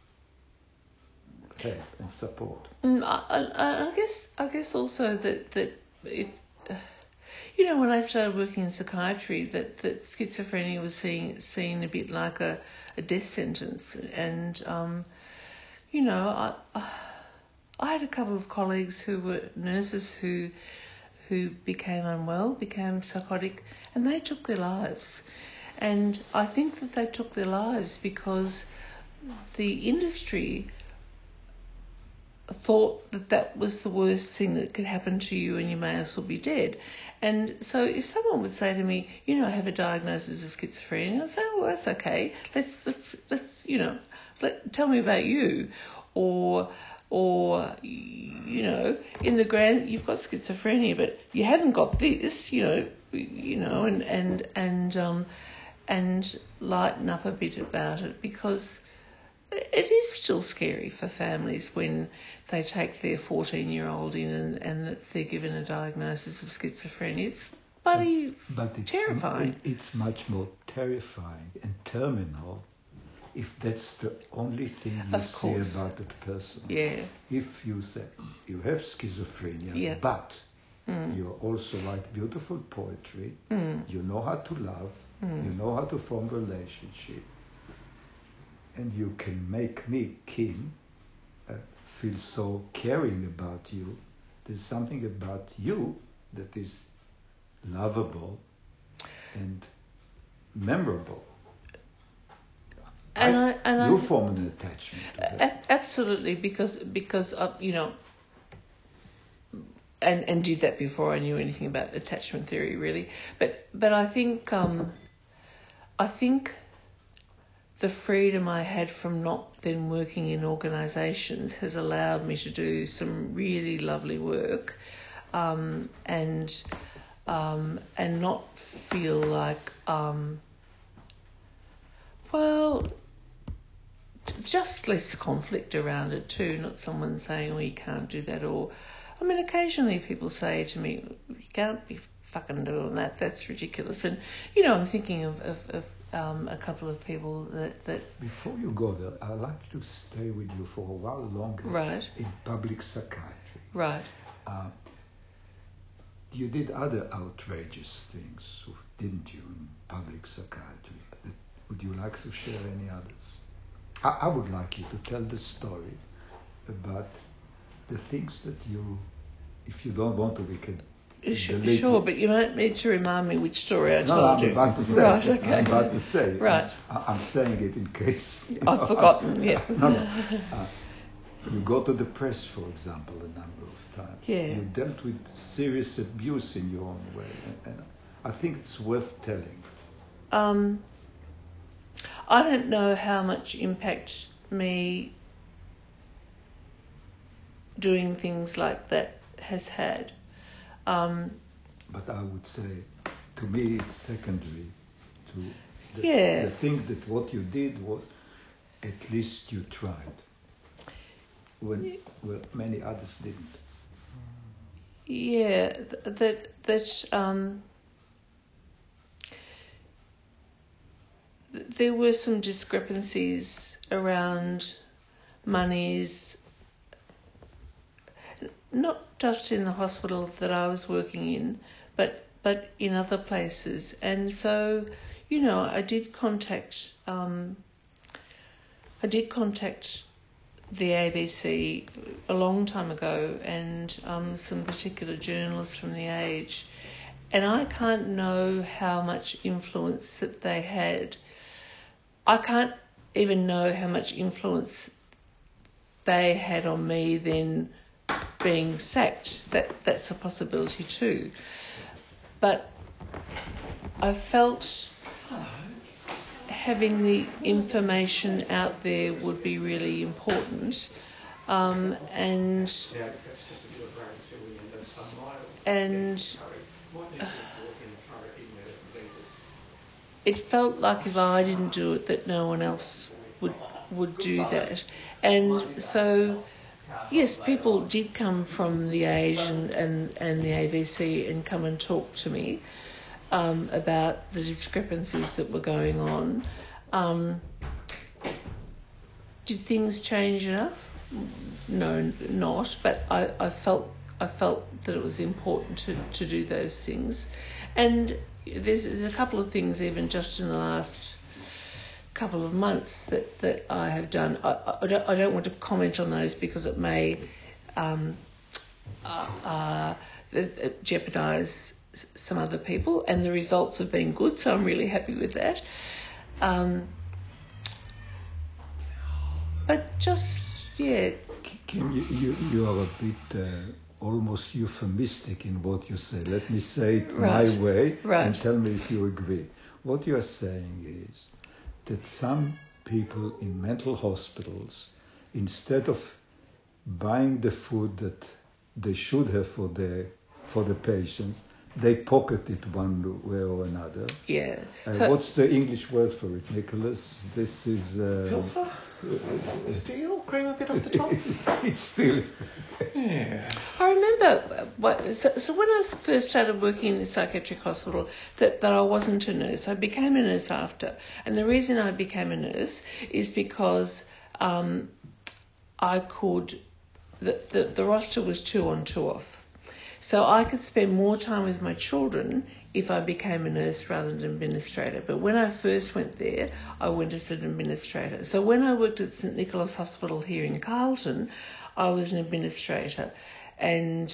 Speaker 1: help and support.
Speaker 3: I guess also that it, when I started working in psychiatry, that schizophrenia was seen a bit like a death sentence, and I had a couple of colleagues who were nurses who became unwell, became psychotic, and they took their lives. And I think that they took their lives because the industry thought that was the worst thing that could happen to you and you may as well be dead. And so if someone would say to me, I have a diagnosis of schizophrenia, I'd say, well, that's okay. Let's tell me about you. Or in the grand, you've got schizophrenia, but you haven't got this, and lighten up a bit about it, because it is still scary for families when they take their 14-year-old in and that they're given a diagnosis of schizophrenia. It's terrifying.
Speaker 1: It's much more terrifying and terminal if that's the only thing you say about that person.
Speaker 3: Yeah.
Speaker 1: If you say you have schizophrenia, but you also write beautiful poetry, you know how to love, you know how to form relationship, and you can make me, Kim, feel so caring about you. There's something about you that is lovable and memorable. You form an attachment to that.
Speaker 3: Absolutely, because and did that before I knew anything about attachment theory, really. But I think the freedom I had from not then working in organisations has allowed me to do some really lovely work, and not feel like just less conflict around it too, not someone saying, oh, you can't do that, or, occasionally people say to me, you can't be fucking doing that, that's ridiculous. And, I'm thinking of a couple of people that...
Speaker 1: Before you go there, I'd like to stay with you for a while longer.
Speaker 3: Right.
Speaker 1: In public psychiatry.
Speaker 3: Right.
Speaker 1: You did other outrageous things, didn't you, in public psychiatry? Would you like to share any others? I would like you to tell the story about the things that you, if you don't want to, we can delete.
Speaker 3: Sure, but you might need to remind me which story I told you.
Speaker 1: I'm about to say.
Speaker 3: Right, okay.
Speaker 1: I'm about to say.
Speaker 3: Right.
Speaker 1: I'm saying it in case.
Speaker 3: I've forgotten, yeah.
Speaker 1: No. You go to the press, for example, a number of times.
Speaker 3: Yeah.
Speaker 1: You dealt with serious abuse in your own way. And I think it's worth telling.
Speaker 3: I don't know how much impact me doing things like that has had.
Speaker 1: But I would say, to me, it's secondary to the thing that what you did was, at least you tried, when many others didn't.
Speaker 3: Yeah, there were some discrepancies around monies, not just in the hospital that I was working in, but in other places. And so, I did contact the ABC a long time ago, and some particular journalists from The Age, and I can't know how much influence that they had. I can't even know how much influence they had on me then being sacked. That's a possibility too. But I felt having the information out there would be really important, and it felt like if I didn't do it, that no one else would do that. And so, yes, people did come from the age and the AVC and come and talk to me about the discrepancies that were going on. Did things change enough? No, not. But I felt that it was important to do those things. And there's a couple of things even just in the last couple of months that I have done. I don't want to comment on those because it may jeopardise some other people, and the results have been good, so I'm really happy with that. But just, yeah.
Speaker 1: Kim, you are a bit almost euphemistic in what you say. Let me say it my way and tell me if you agree. What you are saying is that some people in mental hospitals, instead of buying the food that they should have for the patients, they pocket it one way or another.
Speaker 3: Yeah.
Speaker 1: What's the English word for it, Nicholas? This is...
Speaker 2: Pilfer? Steal? Cream a bit off the top?
Speaker 1: It's still...
Speaker 2: Yeah.
Speaker 3: I remember, so when I first started working in the psychiatric hospital, that I wasn't a nurse. I became a nurse after. And the reason I became a nurse is because I could... The roster was 2 on 2 off. So I could spend more time with my children if I became a nurse rather than an administrator. But when I first went there, I went as an administrator. So when I worked at St Nicholas Hospital here in Carlton, I was an administrator. And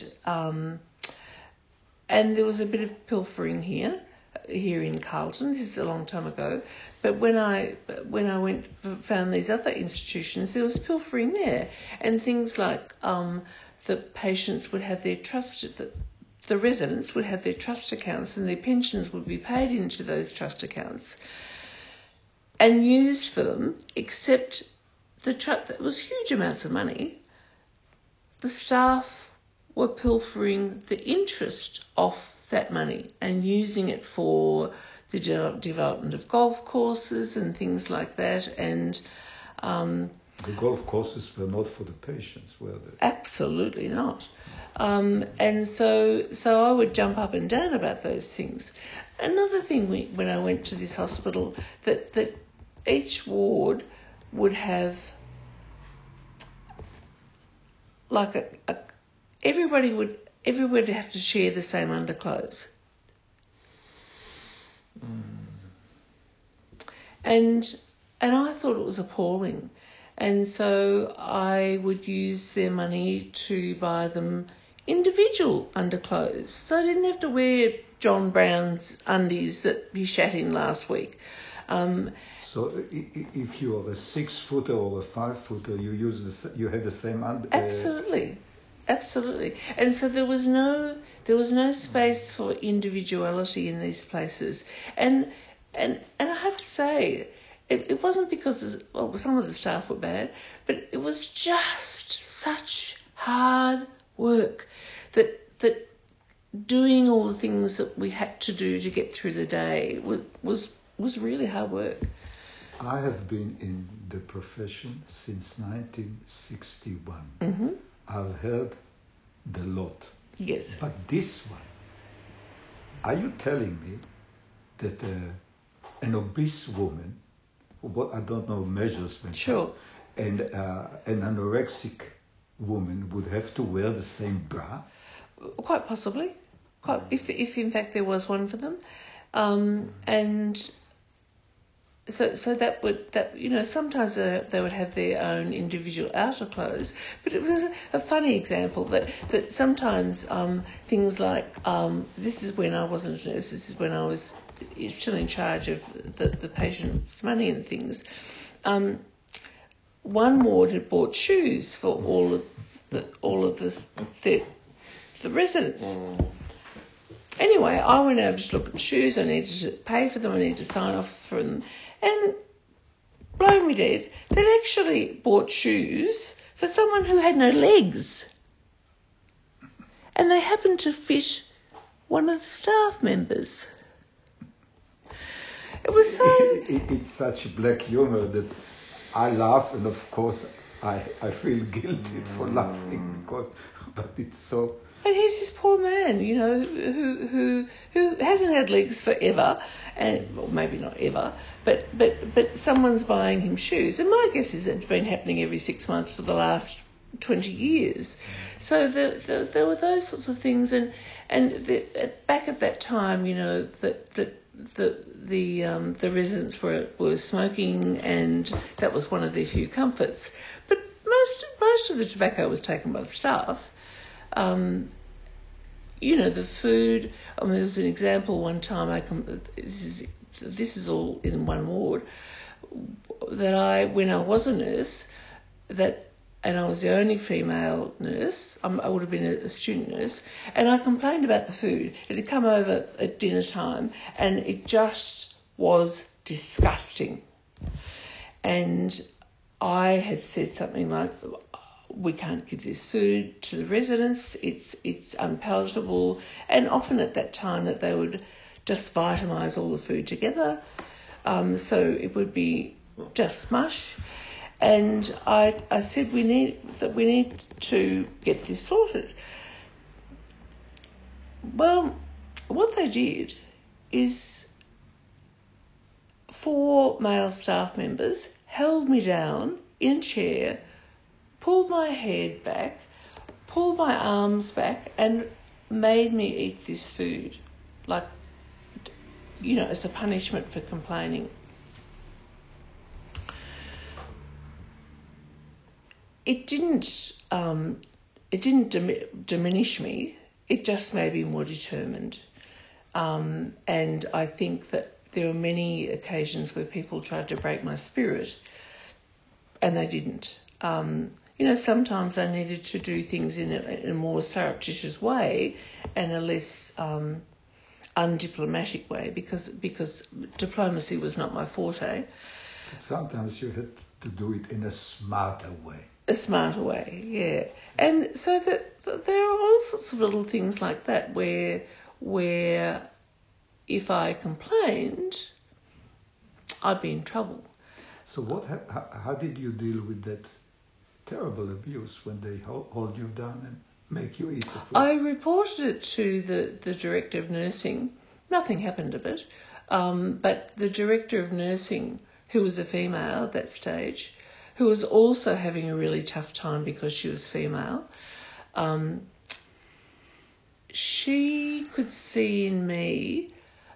Speaker 3: there was a bit of pilfering here in Carlton. This is a long time ago. But when I found these other institutions, there was pilfering there. And things like... the patients would have their the residents would have their trust accounts, and their pensions would be paid into those trust accounts and used for them, except that was huge amounts of money. The staff were pilfering the interest off that money and using it for the development of golf courses and things like that. And
Speaker 1: the golf courses were not for the patients, were they?
Speaker 3: Absolutely not. And so I would jump up and down about those things. Another thing when I went to this hospital, that each ward would have like everybody would have to share the same underclothes. And I thought it was appalling. And so I would use their money to buy them individual underclothes. So I didn't have to wear John Brown's undies that he shat in last week.
Speaker 1: So if you are a 6-footer or a 5-footer, you had the same
Speaker 3: Absolutely. And so there was no space for individuality in these places. And I have to say, it wasn't because some of the staff were bad, but it was just such hard work that doing all the things that we had to do to get through the day was really hard work.
Speaker 1: I have been in the profession since 1961.
Speaker 3: Mm-hmm.
Speaker 1: I've heard the lot.
Speaker 3: Yes.
Speaker 1: But this one, are you telling me that an obese woman, what I don't know measures,
Speaker 3: sure,
Speaker 1: and an anorexic woman would have to wear the same bra?
Speaker 3: Quite possibly. If in fact there was one for them, and so that sometimes they would have their own individual outer clothes. But it was a funny example that sometimes things like this is when I wasn't a nurse. This is when I was still in charge of the patient's money and things. One ward had bought shoes for all of all of the residents. Anyway, I went over to look at the shoes. I needed to pay for them. I needed to sign off for them. And blow me dead, they'd actually bought shoes for someone who had no legs. And they happened to fit one of the staff members. It was so...
Speaker 1: It's such black humor that I laugh, and of course I feel guilty for laughing but it's so...
Speaker 3: And here's this poor man, you know, who hasn't had legs forever, and well, maybe not ever, but someone's buying him shoes. And my guess is it's been happening every 6 months for the last 20 years. So there were those sorts of things, and back at that time, you know, that the residents were smoking, and that was one of their few comforts. But most of the tobacco was taken by the staff. You know, the food. I mean, there was an example one time. This is all in one ward. That when I was a nurse, and I was the only female nurse. I would have been a student nurse, and I complained about the food. It had come over at dinner time, and it just was disgusting. And I had said something like, we can't give this food to the residents, it's unpalatable, and often at that time that they would just vitamise all the food together, so it would be just mush. And I said we need to get this sorted. Well, what they did is 4 male staff members held me down in a chair, pulled my head back, pulled my arms back, and made me eat this food, like, you know, as a punishment for complaining. It didn't diminish me. It just made me more determined. And I think that there were many occasions where people tried to break my spirit, and they didn't. You know, sometimes I needed to do things in a more surreptitious way and a less undiplomatic way, because diplomacy was not my forte.
Speaker 1: But sometimes you had to do it in a smarter way.
Speaker 3: A smarter way, yeah. And so that there are all sorts of little things like that where if I complained, I'd be in trouble.
Speaker 1: So how did you deal with that terrible abuse when they hold you down and make you eat the food?
Speaker 3: I reported it to the director of nursing. Nothing happened of it. But the director of nursing, who was a female at that stage, who was also having a really tough time because she was female, she could see in me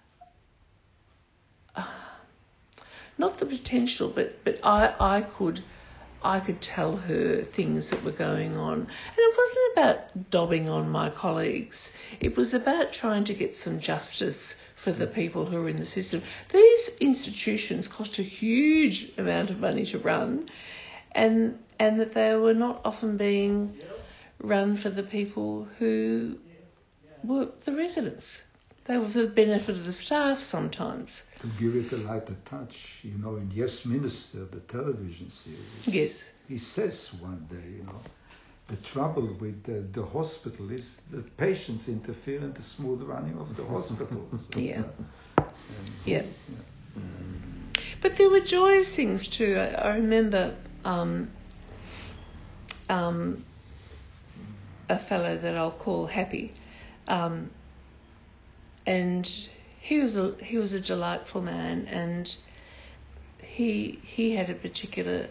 Speaker 3: not the potential, but I could tell her things that were going on. And it wasn't about dobbing on my colleagues. It was about trying to get some justice for the people who are in the system. These institutions cost a huge amount of money to run, and that they were not often being run for the people who were the residents. They were for the benefit of the staff sometimes.
Speaker 1: To give it a lighter touch, you know, in Yes Minister, the television series,
Speaker 3: yes,
Speaker 1: he says one day, you know, the trouble with the hospital is the patients interfere in the smooth running of the hospital. So
Speaker 3: yeah. Yeah. But there were joyous things too. I remember a fellow that I'll call Happy, and he was a delightful man, and he had a particular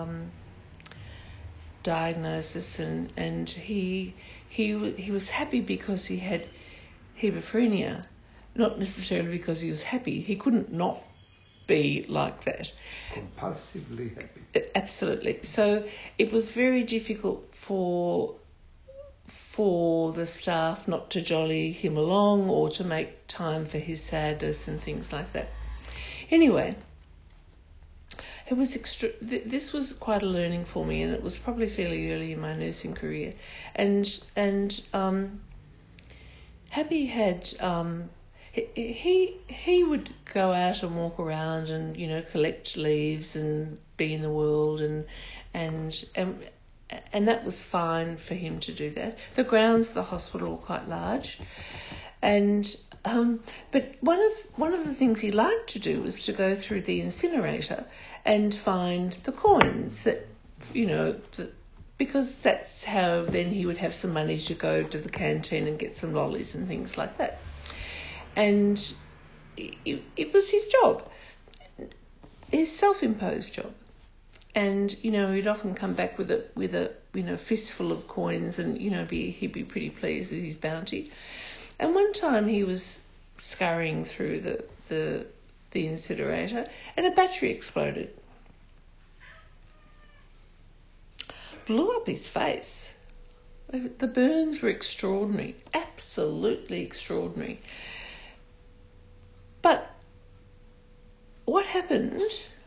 Speaker 3: diagnosis, and he was happy because he had hebephrenia, not necessarily because he was happy. He couldn't not be like that.
Speaker 1: Compulsively happy.
Speaker 3: Absolutely. So it was very difficult for the staff not to jolly him along or to make time for his sadness and things like that. Anyway, it was this was quite a learning for me, and it was probably fairly early in my nursing career. And Happy had he would go out and walk around and, you know, collect leaves and be in the world, and that was fine for him to do that. The grounds of the hospital were quite large, and but one of the things he liked to do was to go through the incinerator and find the coins that, you know, because that's how then he would have some money to go to the canteen and get some lollies and things like that. And it was his job, his self-imposed job. And, you know, he'd often come back with a you know, fistful of coins, and, you know, he'd be pretty pleased with his bounty. And one time he was scurrying through the incinerator, and a battery exploded. Blew up his face. The burns were extraordinary, absolutely extraordinary. But what happened?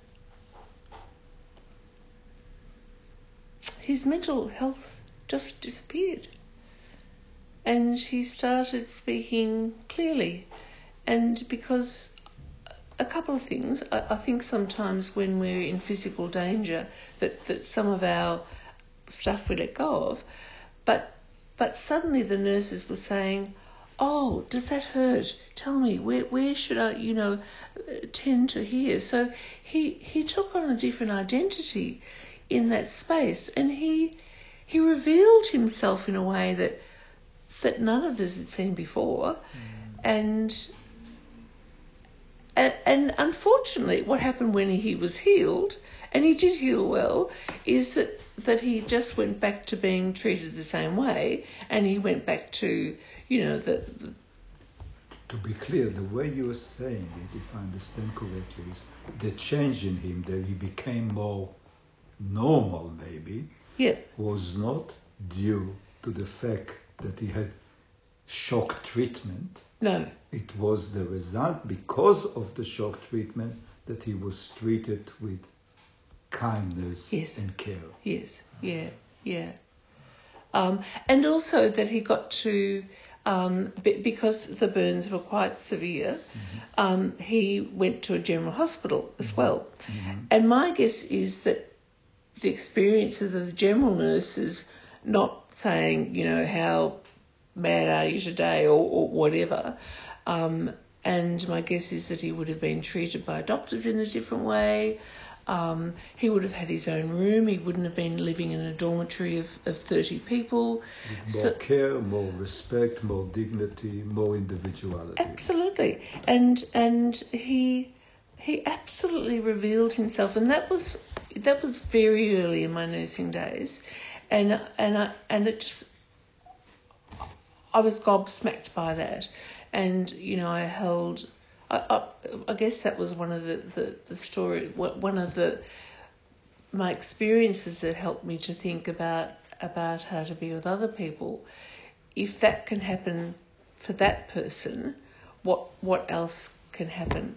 Speaker 3: His mental health just disappeared. And he started speaking clearly. And because a couple of things, I think sometimes when we're in physical danger, that some of our stuff we let go of, but suddenly the nurses were saying, "Oh, does that hurt? Tell me, where should I, you know, tend to here?" So he took on a different identity in that space, and he revealed himself in a way that none of us had seen before. And unfortunately, what happened when he was healed, and he did heal well, is that he just went back to being treated the same way, and he went back to, you know,
Speaker 1: To be clear, the way you are saying it, if I understand correctly, is the change in him, that he became more normal, maybe, was not due to the fact that he had shock treatment.
Speaker 3: No.
Speaker 1: It was the result, because of the shock treatment, that he was treated with kindness and care.
Speaker 3: Yes, yeah. And also that he got to, because the burns were quite severe, he went to a general hospital as well. And my guess is that the experience of the general nurses not saying, you know, how mad are you today or whatever, and my guess is that he would have been treated by doctors in a different way. He would have had his own room. He wouldn't have been living in a dormitory of 30 people.
Speaker 1: With more care, more respect, more dignity, more individuality.
Speaker 3: Absolutely. And he absolutely revealed himself, and that was very early in my nursing days, and it just, I was gobsmacked by that. And, you know, I guess that was one of the story, one of my experiences that helped me to think about how to be with other people. If that can happen for that person, what else can happen?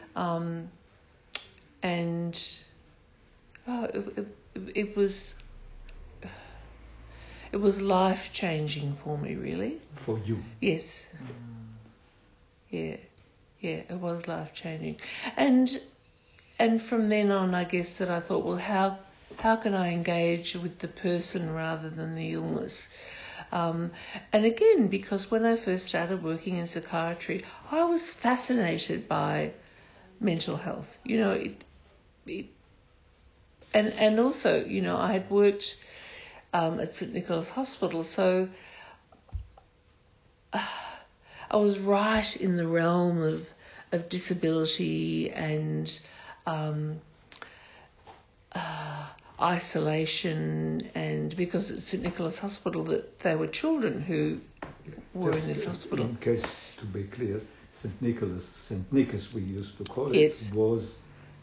Speaker 3: It was life-changing for me, really.
Speaker 1: For you?
Speaker 3: Yes. Yeah, it was life-changing. And from then on, I guess that I thought, well, how can I engage with the person rather than the illness? And again, because when I first started working in psychiatry, I was fascinated by mental health. You know, and also, you know, I had worked at St Nicholas Hospital, so I was right in the realm of disability and isolation, and because at St Nicholas Hospital that they were children who were in this hospital.
Speaker 1: In case, to be clear, St Nicholas we used to call it, was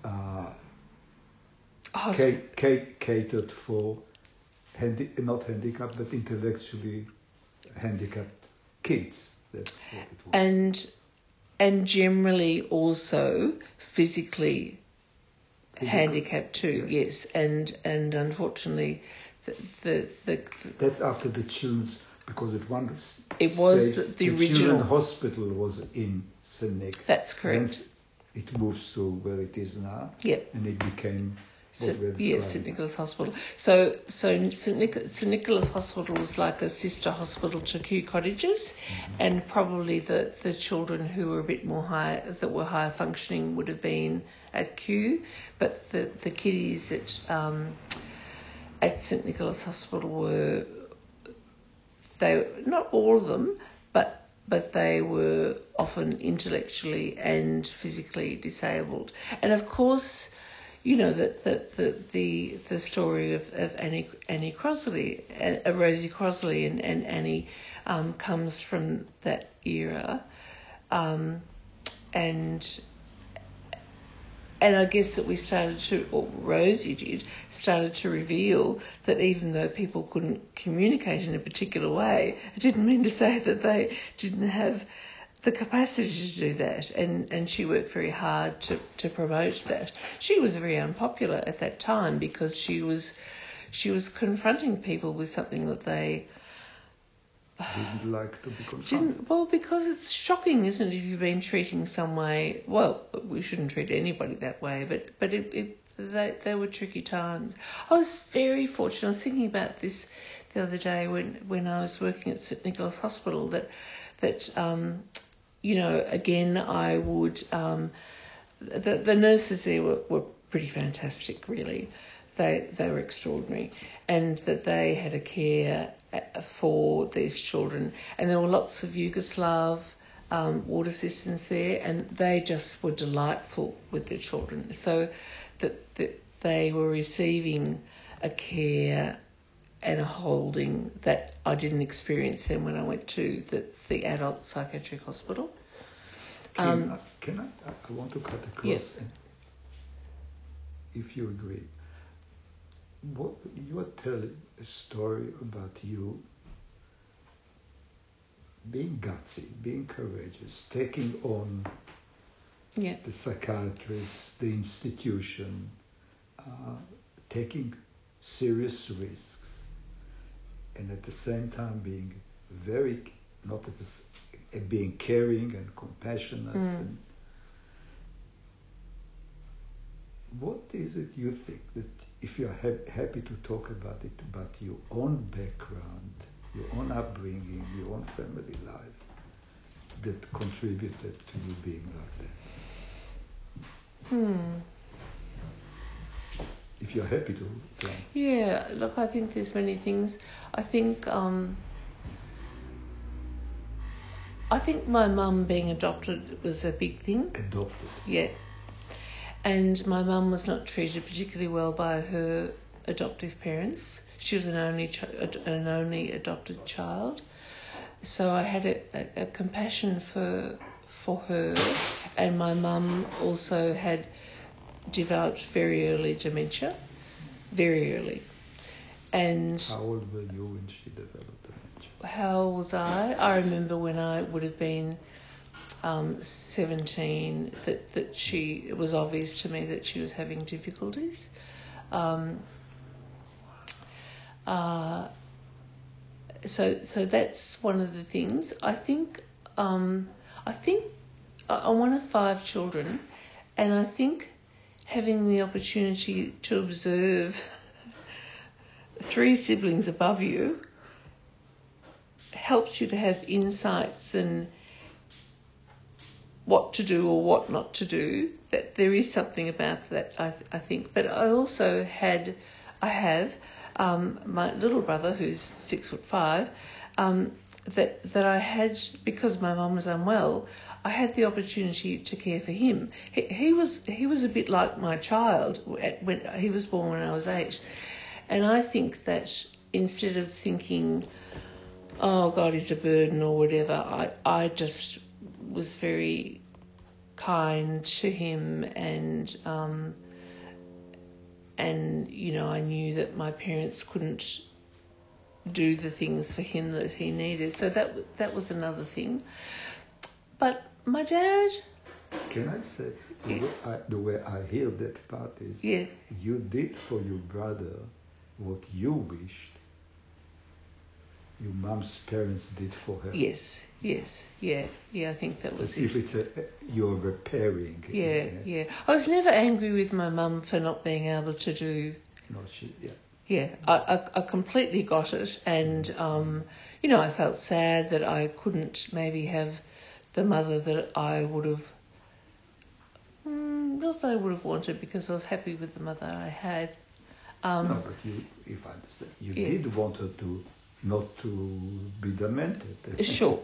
Speaker 1: catered for not handicapped but intellectually handicapped kids. That's what it was.
Speaker 3: And generally also physically handicapped too. Yes, and unfortunately, the
Speaker 1: that's after the children's, because at one
Speaker 3: it was
Speaker 1: stage,
Speaker 3: the original
Speaker 1: children's hospital was in St. Nick.
Speaker 3: That's correct.
Speaker 1: And it moves to where it is now.
Speaker 3: Yep.
Speaker 1: And it became
Speaker 3: St Nicholas Hospital. So St Nicholas Hospital was like a sister hospital to Kew Cottages, and probably the children who were a bit more that were higher functioning would have been at Kew, but the kiddies at St Nicholas Hospital were, not all of them, but they were often intellectually and physically disabled, and of course. You know that the story of Annie Crosley, Rosie Crosley, and Annie comes from that era, and I guess that we started to, or Rosie started to reveal that even though people couldn't communicate in a particular way, it didn't mean to say that they didn't have the capacity to do that, and she worked very hard to promote that. She was very unpopular at that time because she was confronting people with something that they
Speaker 1: didn't like to be confronted.
Speaker 3: Well, because it's shocking, isn't it? If you've been treating some way, well, we shouldn't treat anybody that way, but they were tricky times. I was very fortunate. I was thinking about this the other day when I was working at St Nicholas Hospital that again, I would, the nurses there were pretty fantastic, really. They were extraordinary, and that they had a care for these children. And there were lots of Yugoslav ward assistants there, and they just were delightful with the children. So that they were receiving a care and a holding that I didn't experience then when I went to the adult psychiatric hospital.
Speaker 1: I want to cut across,
Speaker 3: yep.
Speaker 1: And if you agree. You are telling a story about you being gutsy, being courageous, taking on the psychiatrist, the institution, taking serious risks, and at the same time being being caring and compassionate. And what is it you think that, if you are happy to talk about it, about your own background, your own upbringing, your own family life, that contributed to you being like that? If you're happy to answer.
Speaker 3: Yeah, look, I think there's many things. I think my mum being adopted was a big thing.
Speaker 1: Adopted?
Speaker 3: Yeah. And my mum was not treated particularly well by her adoptive parents. She was an only adopted child. So I had a compassion for her, and my mum also had developed very early dementia, very early. And
Speaker 1: how old were you when she developed dementia?
Speaker 3: How old was I? I remember when I would have been 17 that it was obvious to me that she was having difficulties. So that's one of the things. I think I'm one of 5 children, and I think having the opportunity to observe 3 siblings above you helps you to have insights and what to do or what not to do. That there is something about that, I think. But I also have my little brother who's 6'5", that I had, because my mum was unwell, I had the opportunity to care for him. He was a bit like my child when he was born when I was 8, and I think that instead of thinking, oh God, he's a burden or whatever, I just was very kind to him, and I knew that my parents couldn't do the things for him that he needed. So that was another thing. But my dad,
Speaker 1: Can I say, the way I hear that part is, you did for your brother what you wished your mom's parents did for her.
Speaker 3: Yes, I think that was
Speaker 1: it. If it's you're repairing.
Speaker 3: Yeah. I was never angry with my mum for not being able to do...
Speaker 1: No,
Speaker 3: Yeah, I completely got it, and I felt sad that I couldn't maybe have the mother that I would have, not that I would have wanted, because I was happy with the mother I had.
Speaker 1: No, but if I understand, you did want her to not to be demented.
Speaker 3: Sure,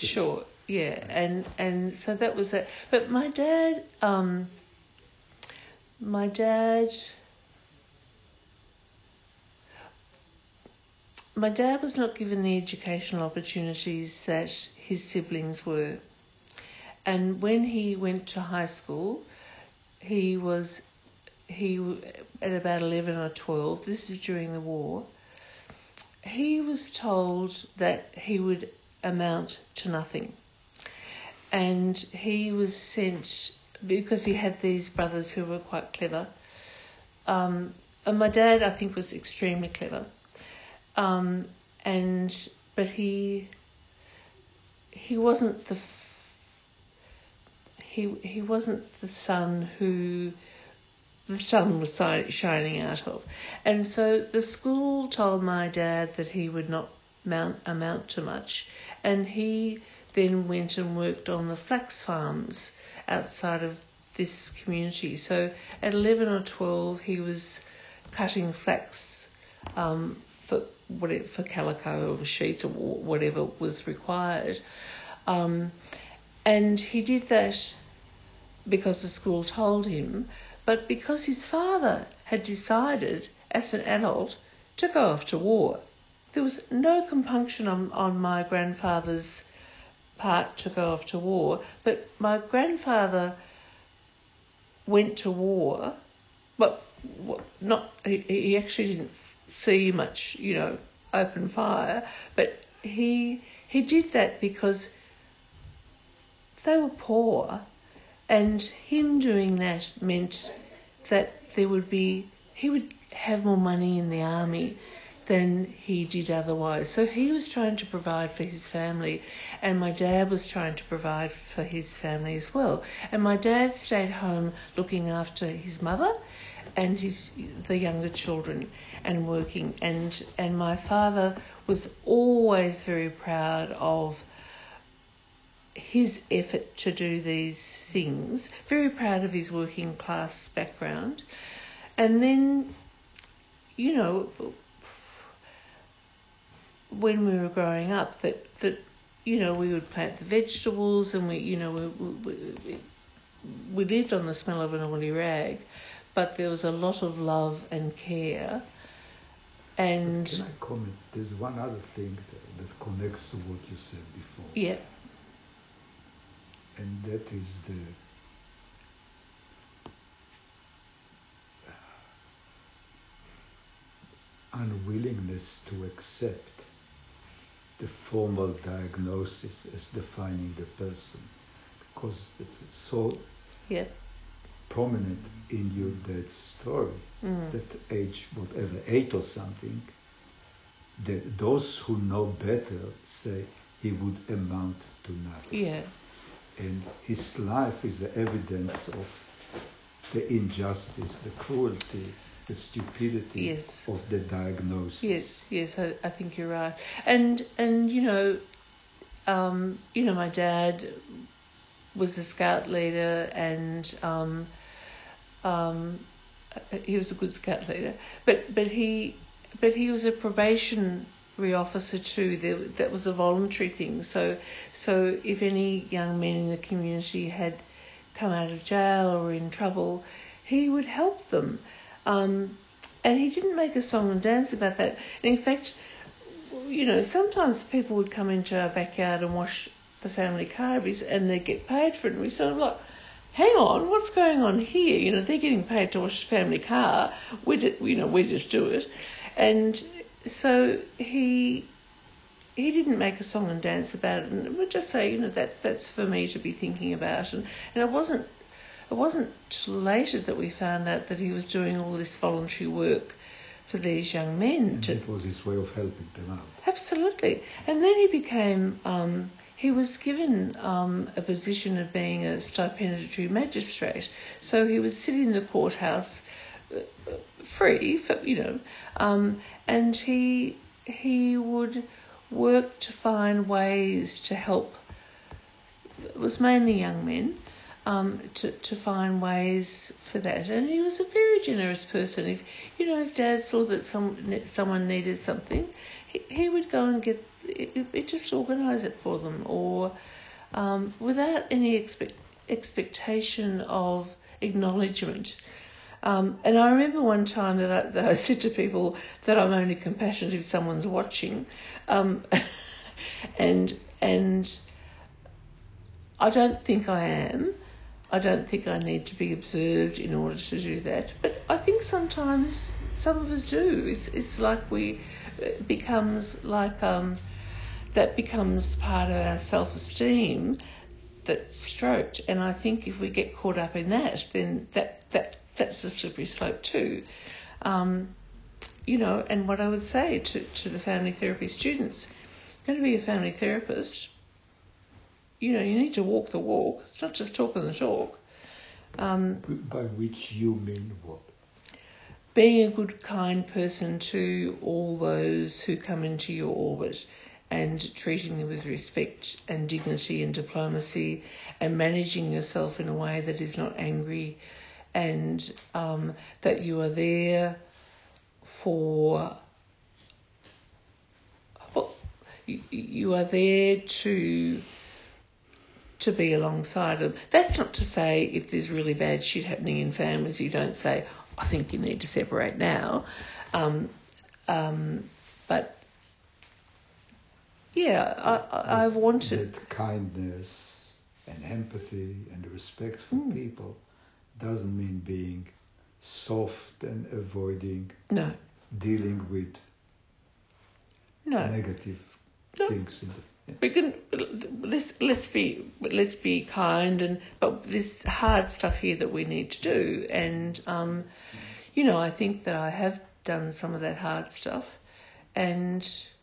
Speaker 3: and so that was it. But my dad. My dad was not given the educational opportunities that his siblings were. And when he went to high school, he at about 11 or 12, this is during the war, he was told that he would amount to nothing. And he was sent, because he had these brothers who were quite clever, and my dad, I think, was extremely clever. But he wasn't he wasn't the son who the sun was shining out of, and so the school told my dad that he would not amount to much, and he then went and worked on the flax farms outside of this community. So at 11 or 12, he was cutting flax for calico or sheet or whatever was required. And he did that because the school told him, but because his father had decided as an adult to go off to war. There was no compunction on my grandfather's part to go off to war, but my grandfather went to war, but he actually didn't see much, open fire, but he did that because they were poor, and him doing that meant that he would have more money in the army than he did otherwise. So he was trying to provide for his family, and my dad was trying to provide for his family as well. And my dad stayed home looking after his mother and the younger children and working. And my father was always very proud of his effort to do these things, very proud of his working class background. And then, when we were growing up, that we would plant the vegetables, and we lived on the smell of an oily rag, but there was a lot of love and care. And
Speaker 1: can I comment? There's one other thing that connects to what you said before.
Speaker 3: Yeah.
Speaker 1: And that is the unwillingness to accept the formal diagnosis as defining the person, because it's so prominent in your dad's story that age, whatever, 8 or something, that those who know better say he would amount to nothing.
Speaker 3: Yeah.
Speaker 1: And his life is the evidence of the injustice, the cruelty, the stupidity of the diagnosis.
Speaker 3: Yes, I think you're right. And my dad was a scout leader, and he was a good scout leader. But he was a probationary officer too. That was a voluntary thing. So if any young men in the community had come out of jail or in trouble, he would help them. And he didn't make a song and dance about that. And in fact, sometimes people would come into our backyard and wash the family car, and they'd get paid for it. And we sort of like, hang on, what's going on here? They're getting paid to wash the family car. We just do it. And so he he didn't make a song and dance about it, and would just say, that's for me to be thinking about. And it wasn't later that we found out that he was doing all this voluntary work for these young men.
Speaker 1: And it was his way of helping them out.
Speaker 3: Absolutely. And then he became, he was given a position of being a stipendiary magistrate. So he would sit in the courthouse free, and he would work to find ways to help. It was mainly young men. To find ways for that, and he was a very generous person. If Dad saw that someone needed something, he would go and just organise it for them, or without any expectation of acknowledgement. And I remember one time that I said to people that I'm only compassionate if someone's watching, and I don't think I am. I don't think I need to be observed in order to do that. But I think sometimes some of us do. It's like it becomes like that becomes part of our self-esteem that's stroked. And I think if we get caught up in that, then that's a slippery slope too. And what I would say to the family therapy students, going to be a family therapist, you need to walk the walk. It's not just talking the talk.
Speaker 1: By which you mean what?
Speaker 3: Being a good, kind person to all those who come into your orbit, and treating them with respect and dignity and diplomacy, and managing yourself in a way that is not angry, and that you are there for... Well, you are there to be alongside them. That's not to say if there's really bad shit happening in families, you don't say, I think you need to separate now. But yeah, I've wanted...
Speaker 1: That kindness and empathy and respect for people doesn't mean being soft and avoiding dealing with negative things in the...
Speaker 3: We can let's be kind, but there's hard stuff here that we need to do, and I think that I have done some of that hard stuff, and.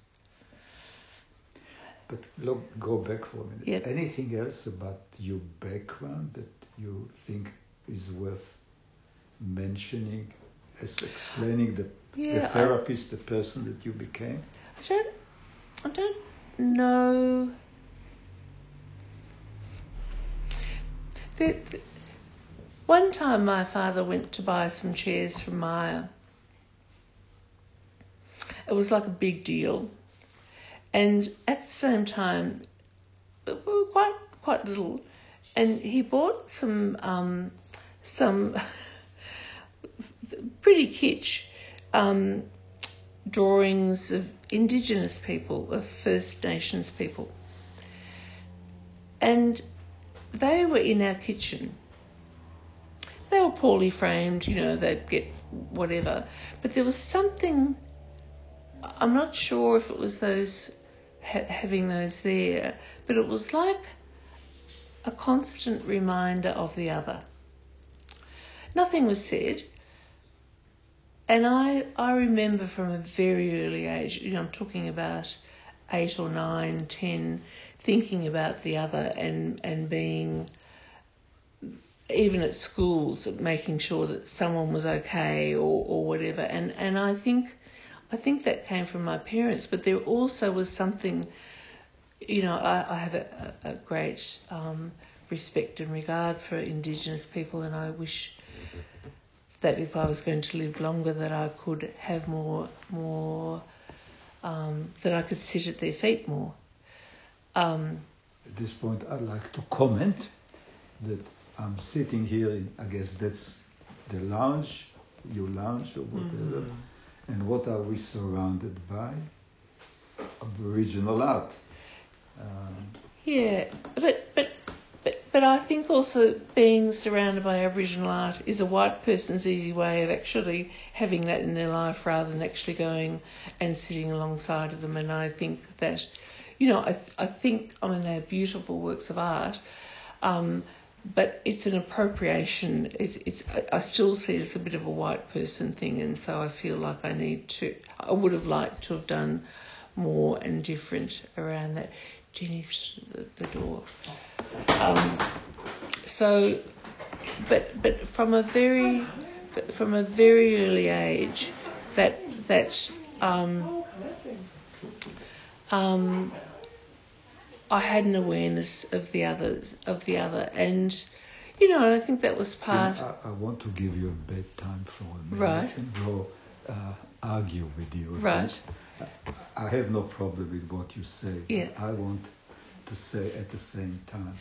Speaker 1: But look, go back for a minute.
Speaker 3: Yep.
Speaker 1: Anything else about your background that you think is worth mentioning as explaining the therapist, the person that you became?
Speaker 3: I don't know. One time my father went to buy some chairs from Myer. It was like a big deal. And at the same time, we were quite little. And he bought some pretty kitsch drawings of Indigenous people, of First Nations people. And they were in our kitchen. They were poorly framed, they'd get whatever. But there was something, I'm not sure if it was those, having those there, but it was like a constant reminder of the other. Nothing was said. And I remember from a very early age, I'm talking about 8 or 9, 10, thinking about the other and being, even at schools, making sure that someone was okay or whatever. And I think that came from my parents, but there also was something, I have a great respect and regard for Indigenous people, and I wish that if I was going to live longer, that I could have more, that I could sit at their feet more.
Speaker 1: At this point, I'd like to comment that I'm sitting here in, I guess that's the lounge, your lounge or whatever, and what are we surrounded by? Aboriginal art.
Speaker 3: Yeah, but But I think also being surrounded by Aboriginal art is a white person's easy way of actually having that in their life rather than actually going and sitting alongside of them. And I think that, I think they're beautiful works of art, but it's an appropriation. I still see it as a bit of a white person thing, and so I feel like I would have liked to have done more and different around that. Jenny's the door. But from a very early age, I had an awareness of the other, and I think that was part.
Speaker 1: I want to give you a bedtime for a minute
Speaker 3: Right.
Speaker 1: and go argue with you.
Speaker 3: Right.
Speaker 1: I have no problem with what you say.
Speaker 3: Yeah.
Speaker 1: But I want to say at the same time,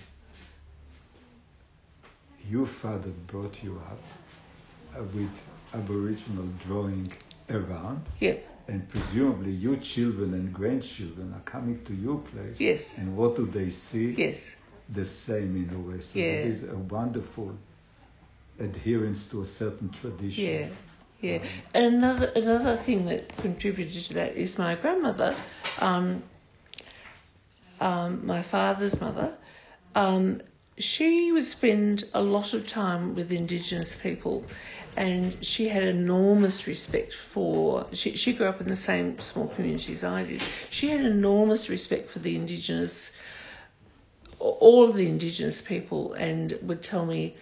Speaker 1: your father brought you up with Aboriginal drawing around.
Speaker 3: Yep.
Speaker 1: And presumably your children and grandchildren are coming to your place.
Speaker 3: Yes.
Speaker 1: And what do they see?
Speaker 3: Yes.
Speaker 1: The same in a way. So
Speaker 3: Yeah.
Speaker 1: there is a wonderful adherence to a certain tradition.
Speaker 3: Yeah. Yeah. And another thing that contributed to that is my grandmother, my father's mother. She would spend a lot of time with Indigenous people, and she had enormous respect for. She grew up in the same small community as I did. She had enormous respect for the Indigenous, all of the Indigenous people, and would tell me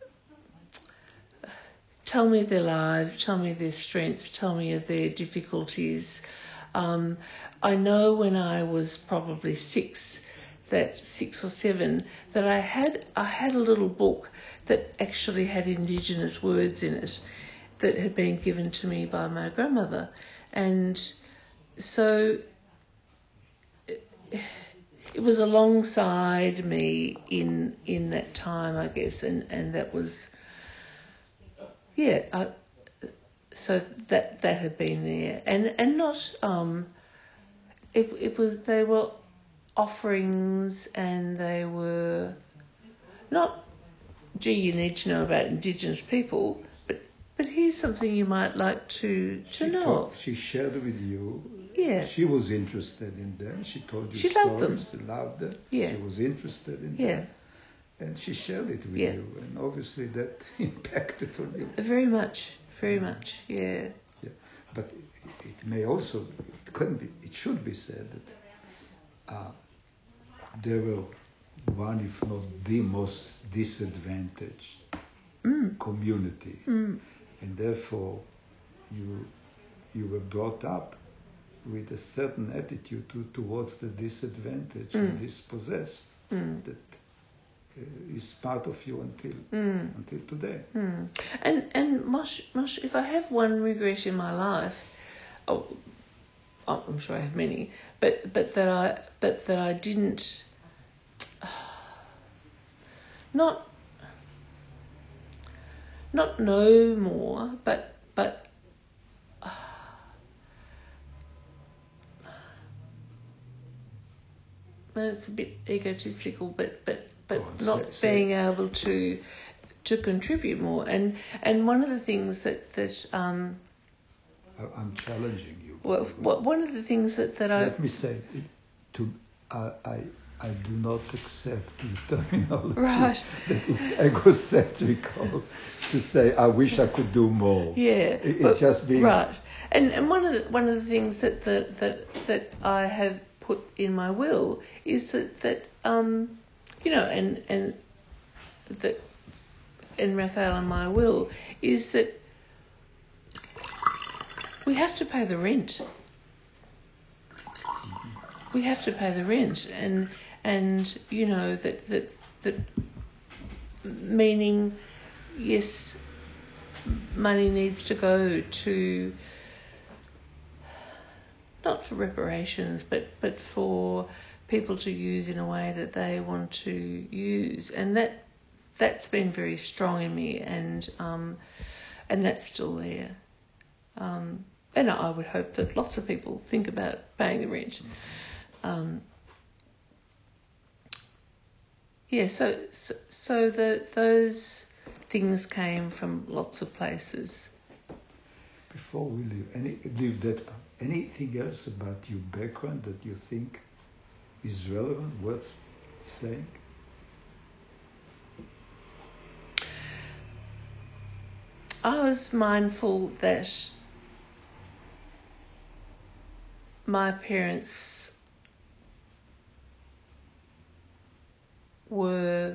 Speaker 3: their lives, tell me their strengths, tell me of their difficulties. I know when I was probably 6 or 7, that I had a little book that actually had Indigenous words in it that had been given to me by my grandmother. And so it was alongside me in that time, I guess, and that was, so that had been there. And not, they were offerings, and they were not, gee, you need to know about Indigenous people, but here's something you might like to know.
Speaker 1: She shared with you.
Speaker 3: Yeah.
Speaker 1: She was interested in them. She told you
Speaker 3: she
Speaker 1: stories.
Speaker 3: Loved them.
Speaker 1: She loved them.
Speaker 3: Yeah.
Speaker 1: She was interested in them. And she shared it with you. And obviously that impacted on you.
Speaker 3: Very much. Yeah.
Speaker 1: Yeah. But it may also, it should be said that there were one, if not the most disadvantaged community. And therefore you were brought up with a certain attitude towards the disadvantaged and dispossessed that is part of you until today.
Speaker 3: And Mosh, if I have one regret in my life, I'm sure I have many, but that I didn't not know more, but well, it's a bit egotistical, but not being able to contribute more. And one of the things that
Speaker 1: I'm challenging you.
Speaker 3: Well, one of the things that I...
Speaker 1: Let me say, I do not accept the terminology
Speaker 3: right.
Speaker 1: that it's egocentrical to say, I wish I could do more.
Speaker 3: Yeah.
Speaker 1: It's just being...
Speaker 3: Right. And one of the things that I have put in my will is that and that in Raphael and my will is that we have to pay the rent. We have to pay the rent, and that meaning, yes, money needs to go to, not for reparations, but for people to use in a way that they want to use, and that's been very strong in me, and that's still there. And I would hope that lots of people think about paying the rent. Yeah, so those things came from lots of places.
Speaker 1: Before we leave that, anything else about your background that you think is relevant, worth saying?
Speaker 3: I was mindful that my parents were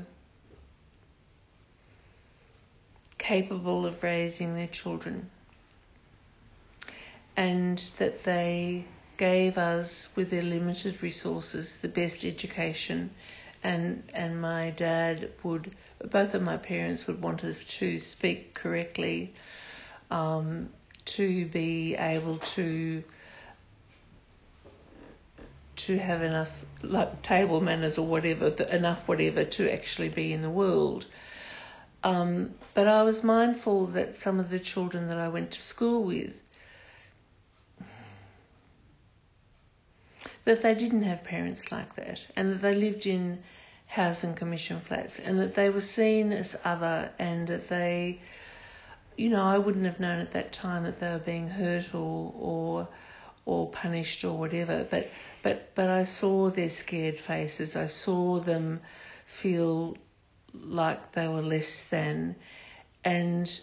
Speaker 3: capable of raising their children, and that they gave us, with their limited resources, the best education, and my dad would, both of my parents would want us to speak correctly, to be able to have enough, like, table manners or whatever, enough whatever to actually be in the world. But I was mindful that some of the children that I went to school with, that they didn't have parents like that, and that they lived in housing commission flats, and that they were seen as other, and that they, I wouldn't have known at that time that they were being hurt or punished or whatever, but I saw their scared faces. I saw them feel like they were less than, and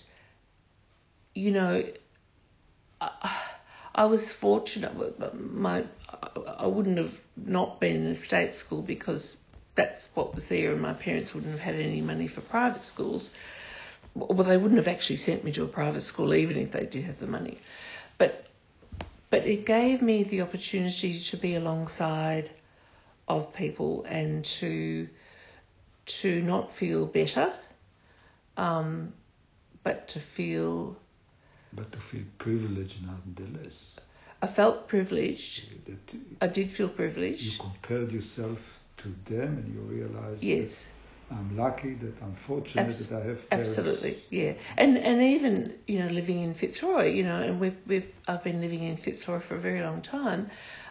Speaker 3: I was fortunate. I wouldn't have not been in a state school because that's what was there, and my parents wouldn't have had any money for private schools. Well, they wouldn't have actually sent me to a private school even if they did have the money. But it gave me the opportunity to be alongside of people and to not feel better, but to feel
Speaker 1: privileged nonetheless.
Speaker 3: I felt privileged. I did feel privileged.
Speaker 1: You compared yourself to them and you realized,
Speaker 3: yes,
Speaker 1: that I'm lucky, that I'm fortunate that I have parents.
Speaker 3: Absolutely, yeah. And even, living in Fitzroy, and I've been living in Fitzroy for a very long time.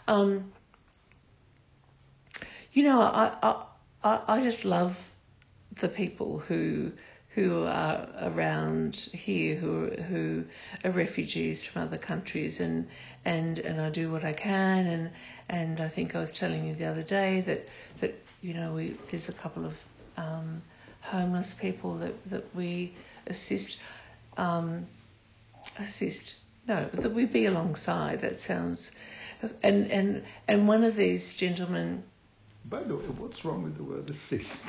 Speaker 3: I just love the people who are around here who are refugees from other countries, and I do what I can, and I think I was telling you the other day that there's a couple of homeless people that we assist. That we be alongside. That sounds, and one of these gentlemen.
Speaker 1: By the way, what's wrong with the word assist?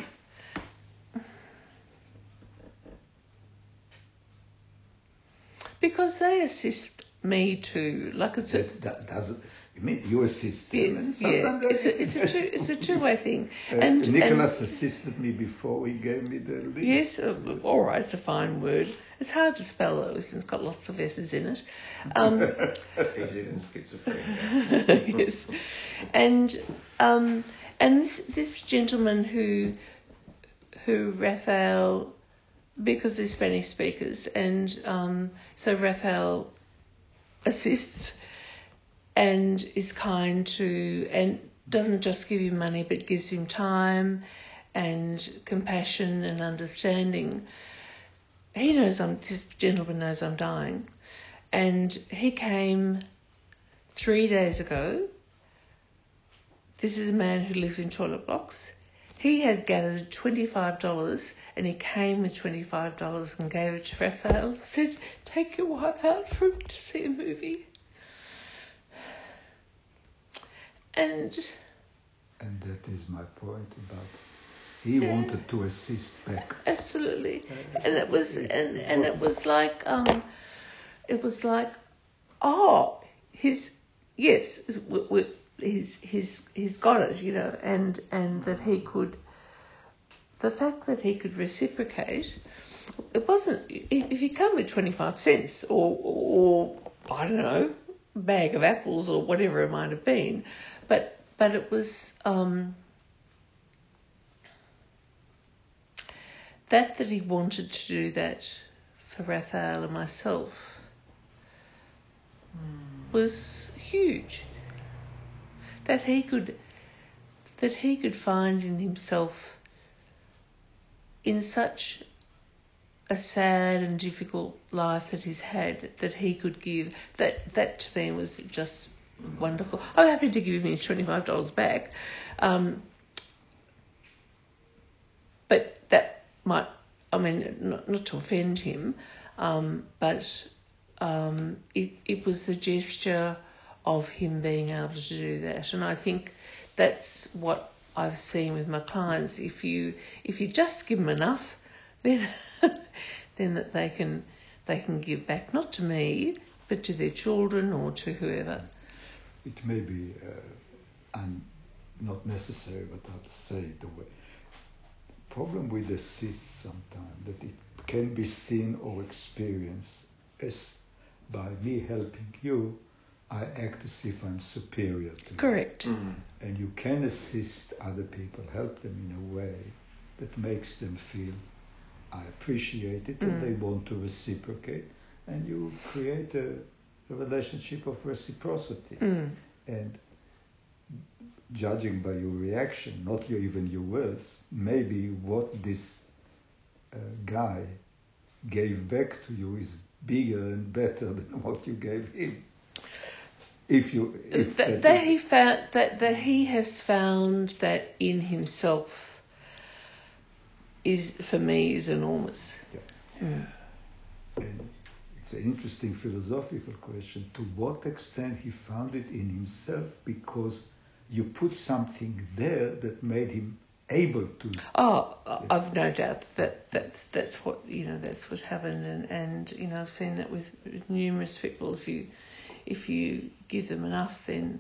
Speaker 3: Because they assist me too. Like it's
Speaker 1: that doesn't. You mean you assist them?
Speaker 3: Yes, yeah. It's a two-way thing. And
Speaker 1: Nicholas assisted me before he gave me the link.
Speaker 3: Yes, all right, it's a fine word. It's hard to spell though, since it's got lots of S's in it.
Speaker 2: Easier than schizophrenia.
Speaker 3: Yes, and this gentleman who Raphael, because they're Spanish speakers, and so Raphael assists and is kind to, and doesn't just give him money but gives him time and compassion and understanding. This gentleman knows I'm dying, and he came 3 days ago. This is a man who lives in toilet blocks. He had gathered $25 and he came with $25 and gave it to Raphael and said, "Take your wife out to see a movie." And
Speaker 1: that is my point about he wanted to assist back.
Speaker 3: Absolutely. And it was he's got it, and that he could, the fact that he could reciprocate. It wasn't, if you come with 25 cents or I don't know, bag of apples or whatever it might have been, but it was that he wanted to do that for Raphael and myself was huge. That he could find in himself in such a sad and difficult life that he's had, that he could give, that to me was just wonderful. I'm happy to give him his $25 back. But that might, I mean, not to offend him, but it was the gesture of him being able to do that. And I think that's what I've seen with my clients. If you just give them enough, then that they can give back, not to me, but to their children or to whoever.
Speaker 1: It may be not necessary, but I'll say it the way. Problem with assist sometimes that it can be seen or experienced as by me helping you, I act as if I'm superior to you.
Speaker 3: Correct.
Speaker 2: Mm-hmm.
Speaker 1: And you can assist other people, help them in a way that makes them feel I appreciate it and they want to reciprocate, and you create a relationship of reciprocity. And judging by your reaction, not even your words, maybe what this guy gave back to you is bigger and better than what you gave him. If he has found that in himself is, for me, is enormous. Yeah. And it's an interesting philosophical question. To what extent he found it in himself, because you put something there that made him able to.
Speaker 3: Oh, I've no doubt that's what that's what happened, and I've seen that with numerous people. If you give them enough, then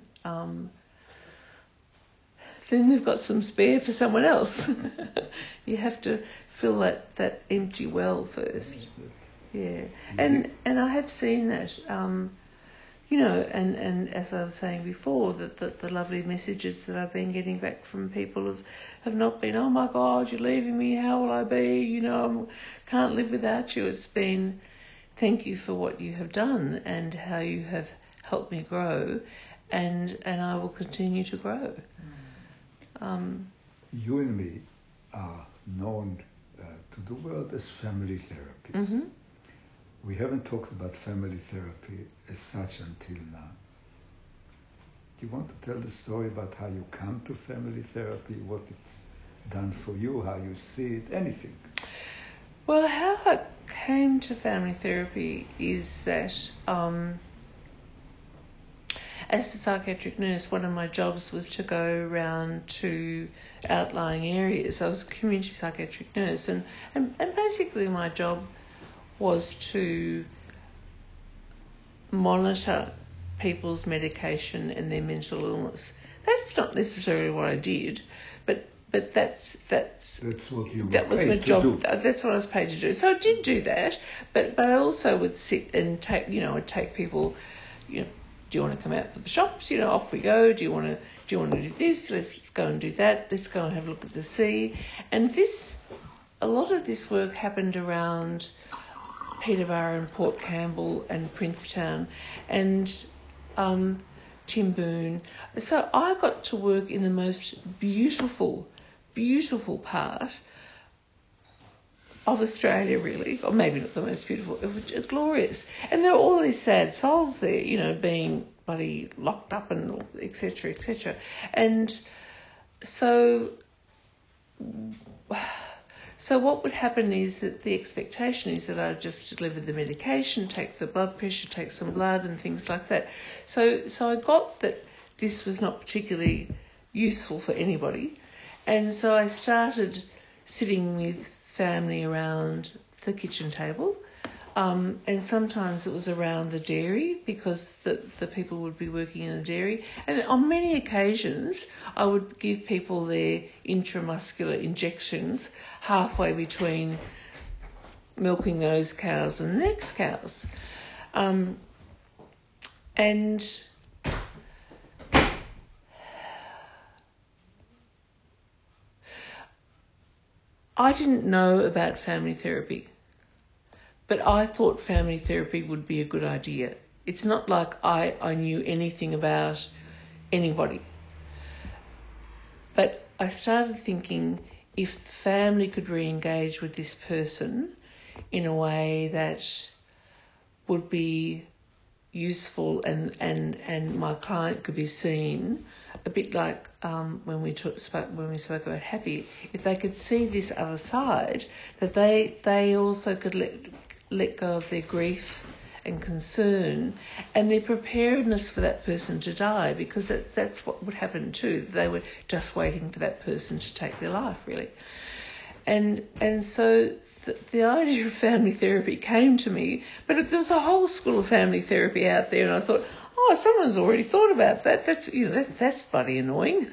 Speaker 3: they've got some spare for someone else. You have to fill that empty well first. Yeah, and I have seen that. And as I was saying before, that the lovely messages that I've been getting back from people have not been, oh my God, you're leaving me, how will I be? I can't live without you. It's been, thank you for what you have done and how you have helped me grow, and I will continue to grow.
Speaker 1: You and me are known to the world as family therapists.
Speaker 3: Mm-hmm.
Speaker 1: We haven't talked about family therapy as such until now. Do you want to tell the story about how you come to family therapy, what it's done for you, how you see it, anything?
Speaker 3: Well, how I came to family therapy is that as a psychiatric nurse, one of my jobs was to go around to outlying areas. I was a community psychiatric nurse, and basically my job was to monitor people's medication and their mental illness. That's not necessarily what I did, but that's
Speaker 1: what you
Speaker 3: that was my job. That's what I was paid to do. So I did do that, but I also would sit and take I'd take people, do you want to come out for the shops? Off we go. Do you want to do this? Let's go and do that. Let's go and have a look at the sea. And a lot of this work happened around Peterborough and Port Campbell and Princetown and Timboon. So I got to work in the most beautiful part of Australia, really, or maybe not the most beautiful, it was glorious. And there were all these sad souls there, being bloody locked up and et cetera, et cetera. And so what would happen is that the expectation is that I just deliver the medication, take the blood pressure, take some blood and things like that. So I got that this was not particularly useful for anybody. And so I started sitting with family around the kitchen table. And sometimes it was around the dairy because the people would be working in the dairy. And on many occasions, I would give people their intramuscular injections halfway between milking those cows and the next cows. And I didn't know about family therapy. But I thought family therapy would be a good idea. It's not like I knew anything about anybody. But I started thinking, if family could re-engage with this person in a way that would be useful and my client could be seen, a bit like when we spoke about happy, if they could see this other side, that they also could let go of their grief and concern and their preparedness for that person to die, because that's what would happen too. They were just waiting for that person to take their life, really. And so the idea of family therapy came to me, but there was a whole school of family therapy out there, and I thought, someone's already thought about that. That's bloody annoying.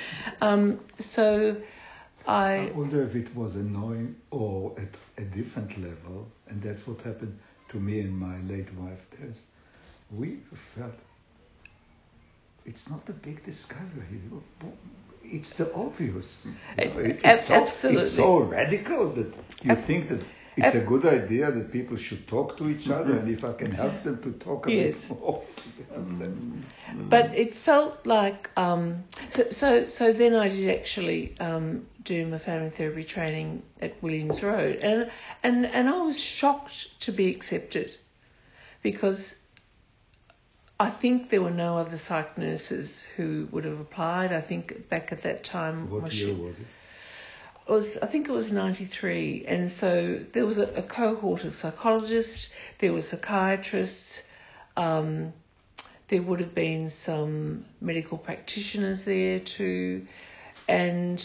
Speaker 3: So I
Speaker 1: wonder if it was annoying or at a different level, and that's what happened to me and my late wife. We felt it's not a big discovery. It's the obvious.
Speaker 3: Absolutely.
Speaker 1: It's so radical that you think that it's a good idea that people should talk to each other, and if I can help them to talk a bit more.
Speaker 3: But it felt like so then I did actually do my family therapy training at Williams Road, and I was shocked to be accepted, because I think there were no other psych nurses who would have applied. I think back at that time.
Speaker 1: What year was it?
Speaker 3: I think it was 93, and so there was a cohort of psychologists, there were psychiatrists, there would have been some medical practitioners there too, and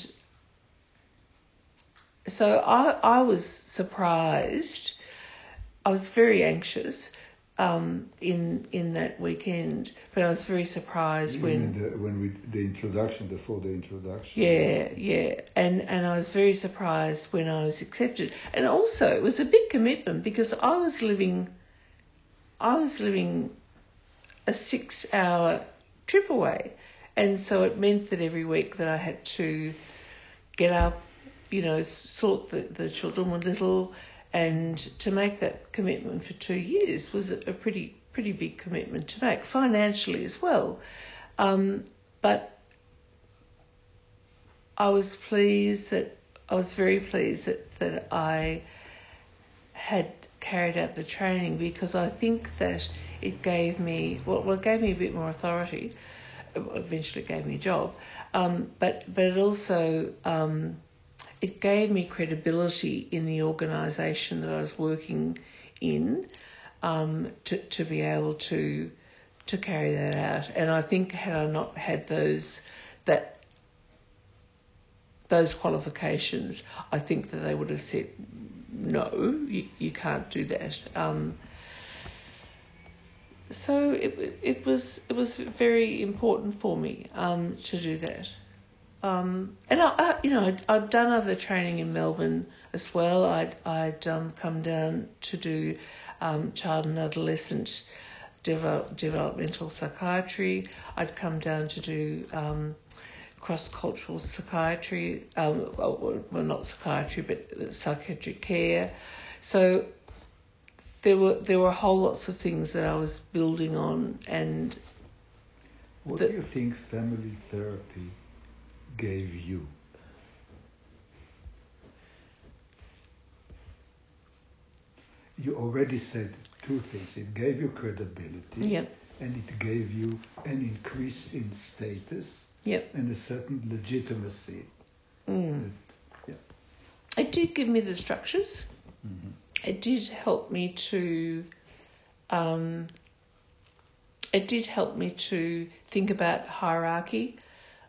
Speaker 3: so I was surprised. I was very anxious in that weekend, but I was very surprised before the introduction. Yeah, and I was very surprised when I was accepted, and also it was a big commitment because I was living a 6-hour trip away, and so it meant that every week that I had to get up, sort the children were little. And to make that commitment for 2 years was a pretty big commitment to make, financially as well. But I was very pleased that I had carried out the training, because I think that it gave me it gave me a bit more authority. Eventually it gave me a job, but it also it gave me credibility in the organisation that I was working in, to be able to carry that out. And I think had I not had those qualifications, I think that they would have said, no, you can't do that. So it was very important for me to do that. And I'd done other training in Melbourne as well. I'd come down to do child and adolescent developmental psychiatry. I'd come down to do cross-cultural psychiatry. Well, not psychiatry, but psychiatric care. So there were whole lots of things that I was building on. And
Speaker 1: what do you think family therapy gave you? You already said two things. It gave you credibility, and it gave you an increase in status, and a certain legitimacy.
Speaker 3: It did give me the structures. Mm-hmm. It did help me to think about hierarchy.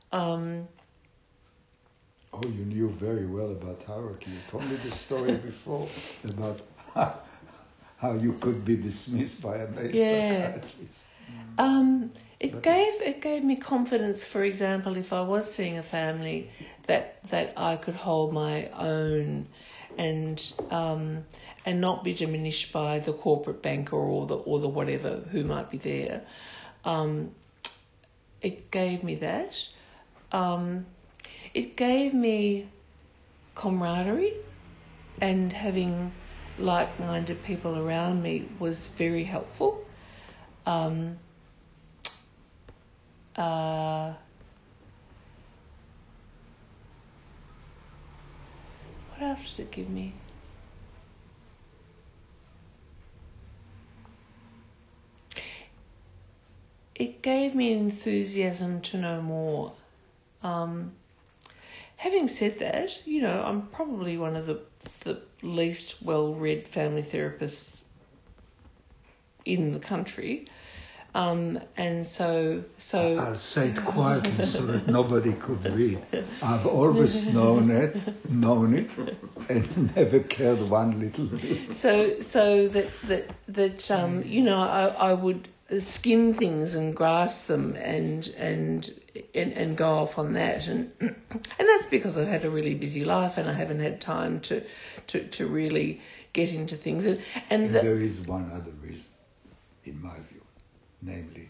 Speaker 1: You knew very well about hierarchy. You told me the story before about how you could be dismissed by a male psychiatrist.
Speaker 3: It gave me confidence. For example, if I was seeing a family, that I could hold my own, and not be diminished by the corporate banker or the whatever who might be there. It gave me that. It gave me camaraderie, and having like-minded people around me was very helpful. What else did it give me? It gave me enthusiasm to know more. Having said that, you know, I'm probably one of the least well-read family therapists in the country. And so
Speaker 1: I'll say it quietly so that nobody could read. I've always known it, and never cared one little bit.
Speaker 3: So that you know, I would skim things and grasp them and go off on that, and that's because I've had a really busy life and I haven't had time to really get into things. And
Speaker 1: there is one other reason, in my view. Namely,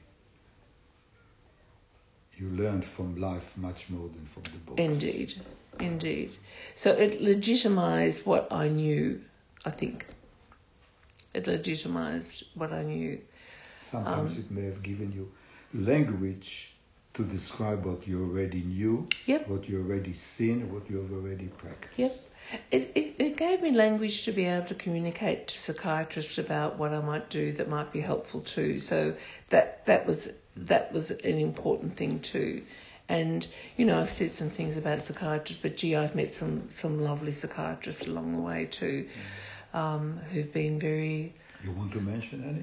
Speaker 1: you learned from life much more than from the books.
Speaker 3: Indeed. So it legitimized what I knew, I think. It legitimized what I knew.
Speaker 1: Sometimes it may have given you language to describe what you already knew, what you already seen, what you have already practiced.
Speaker 3: Yep. It gave me language to be able to communicate to psychiatrists about what I might do that might be helpful too. So that was an important thing too. And, you know, I've said some things about psychiatrists, but gee, I've met some lovely psychiatrists along the way too, who've been very...
Speaker 1: You want to mention any?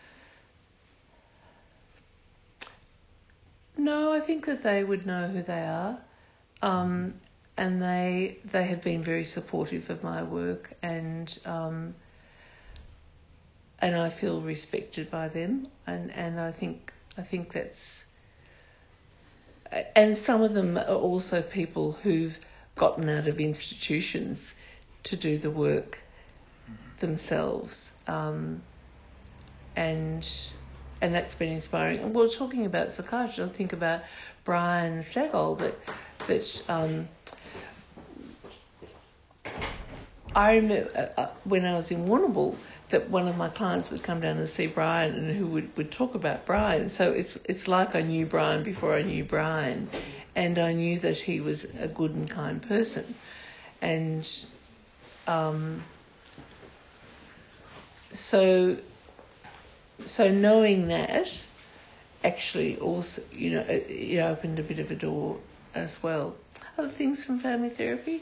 Speaker 3: No, I think that they would know who they are. And they have been very supportive of my work, and I feel respected by them, and I think that's, and some of them are also people who've gotten out of institutions to do the work themselves, and that's been inspiring. And we're talking about psychiatry. I think about Brian Flegel that I remember when I was in Warrnambool that one of my clients would come down and see Brian, and who would talk about Brian. So it's like I knew Brian before I knew Brian, and I knew that he was a good and kind person, and so knowing that actually also, you know, it opened a bit of a door as well. Other things from family therapy.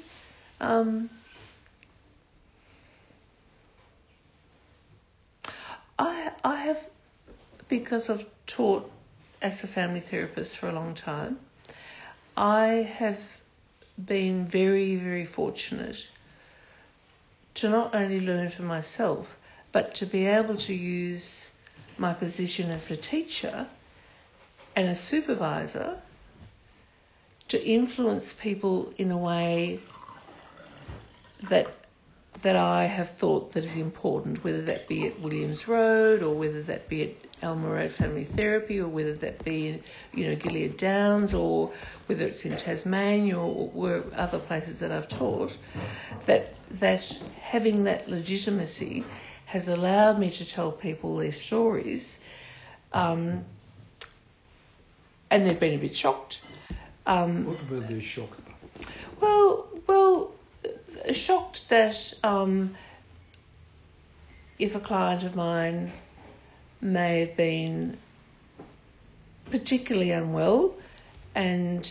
Speaker 3: I have, because I've taught as a family therapist for a long time, I have been very, very fortunate to not only learn for myself, but to be able to use my position as a teacher and a supervisor to influence people in a way that I have thought that is important, whether that be at Williams Road or whether that be at Elmer Road Family Therapy or whether that be in, you know, Gilead Downs or whether it's in Tasmania or other places that I've taught, that having that legitimacy has allowed me to tell people their stories, and they've been a bit shocked.
Speaker 1: What were they shocked about?
Speaker 3: Well, shocked that if a client of mine may have been particularly unwell, and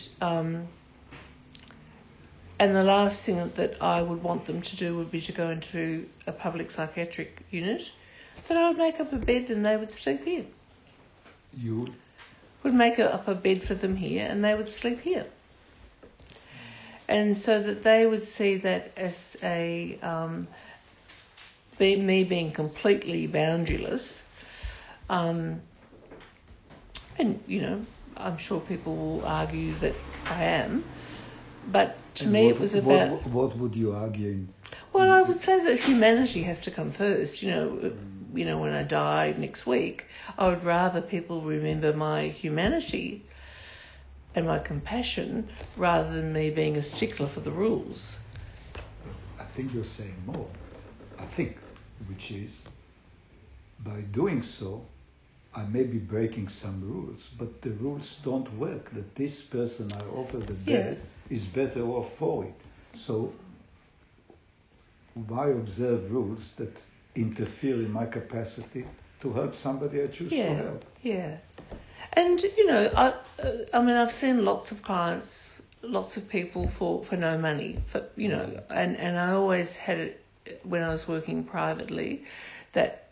Speaker 3: the last thing that I would want them to do would be to go into a public psychiatric unit, that I would make up a bed and they would sleep here.
Speaker 1: You
Speaker 3: would make up a bed for them here and they would sleep here. And so that they would see that as me being completely boundaryless, and, you know, I'm sure people will argue that I am, but to me it was about...
Speaker 1: What would you argue?
Speaker 3: Well, I would say that humanity has to come first. You know, when I die next week, I would rather people remember my humanity and my compassion rather than me being a stickler for the rules.
Speaker 1: I think you're saying more. Which is, by doing so, I may be breaking some rules, but the rules don't work, that this person I offer the bed is better off for it. So why observe rules that interfere in my capacity to help somebody I choose to help?
Speaker 3: Yeah. And, I mean, I've seen lots of clients, lots of people for no money, and I always had it when I was working privately that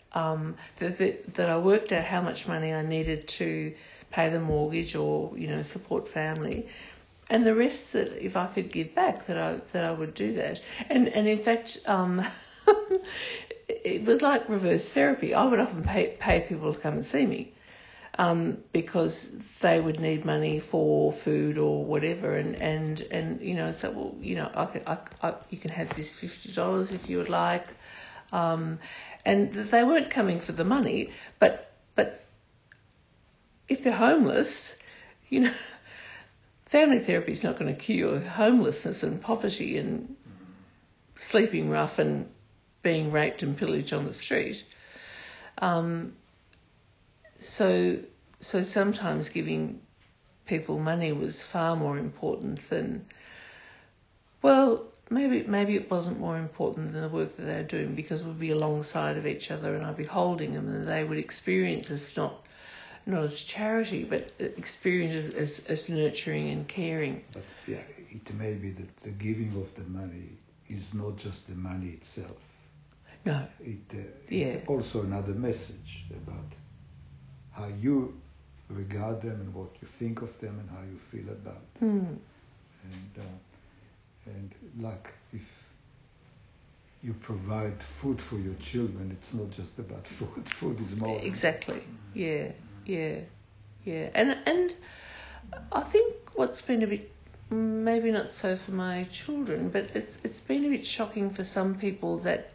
Speaker 3: I worked out how much money I needed to pay the mortgage or, support family. And the rest, that if I could give back, that I would do that. And in fact, it was like reverse therapy. I would often pay people to come and see me, because they would need money for food or whatever. And so, well, you can have this $50 if you would like. And they weren't coming for the money, but if they're homeless, family therapy is not going to cure homelessness and poverty and sleeping rough and being raped and pillaged on the street. So sometimes giving people money was far more important than, maybe it wasn't more important than the work that they're doing, because we'd be alongside of each other and I'd be holding them, and they would experience us not as charity, but experience as nurturing and caring.
Speaker 1: But it may be that the giving of the money is not just the money itself.
Speaker 3: No.
Speaker 1: It's also another message about how you regard them and what you think of them and how you feel about them. And like if you provide food for your children, it's not just about food. Food is more.
Speaker 3: Exactly. Yeah. And I think what's been a bit, maybe not so for my children, but it's been a bit shocking for some people that,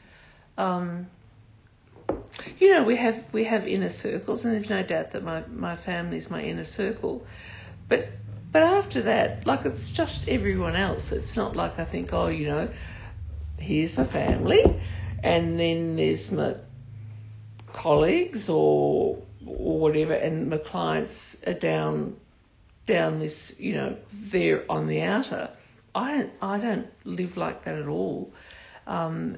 Speaker 3: we have inner circles, and there's no doubt that my family is my inner circle, but after that, like, it's just everyone else. It's not like I think, here's my family, and then there's my colleagues or whatever, and my clients are down this, they're on the outer. I don't live like that at all, and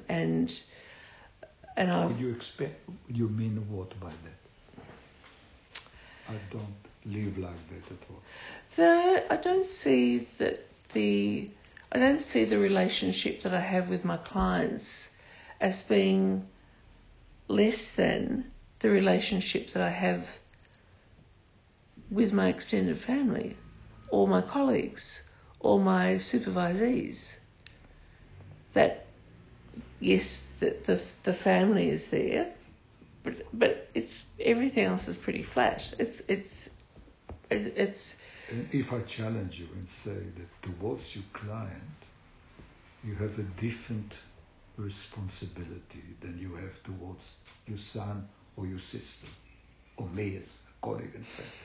Speaker 3: I.
Speaker 1: Would you mean what by that? I don't live like that at all.
Speaker 3: So I don't see the relationship that I have with my clients as being less than the relationship that I have with my extended family or my colleagues or my supervisees. That, yes, the family is there, but it's everything else is pretty flat. It's.
Speaker 1: And if I challenge you and say that towards your client, you have a different responsibility than you have towards your son or your sister, or me as a colleague and friend.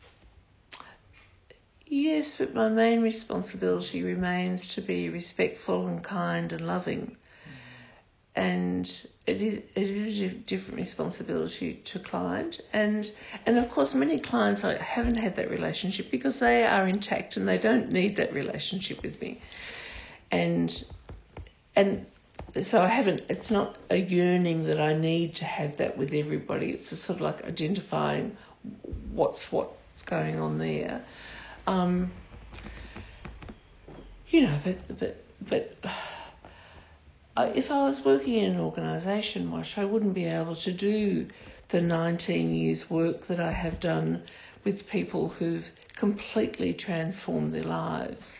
Speaker 3: Yes, but my main responsibility remains to be respectful and kind and loving. And it is a different responsibility to client. And of course, many clients I haven't had that relationship because they are intact and they don't need that relationship with me. And so I haven't, it's not a yearning that I need to have that with everybody. It's a sort of like identifying what's going on there. But if I was working in an organisation, Mosh, I wouldn't be able to do the 19 years work that I have done with people who've completely transformed their lives.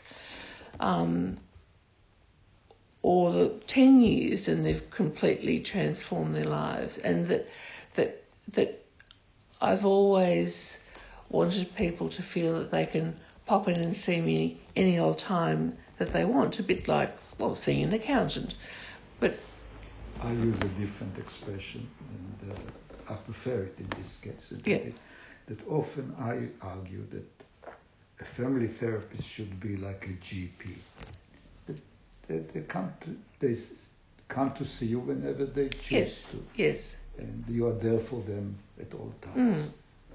Speaker 3: Or the 10 years and they've completely transformed their lives. And that I've always wanted people to feel that they can pop in and see me any old time that they want, a bit like, seeing an accountant. But
Speaker 1: I use a different expression, and I prefer it in this case. That often I argue that a family therapist should be like a GP. They come to see you whenever they choose to.
Speaker 3: Yes.
Speaker 1: And you are there for them at all times.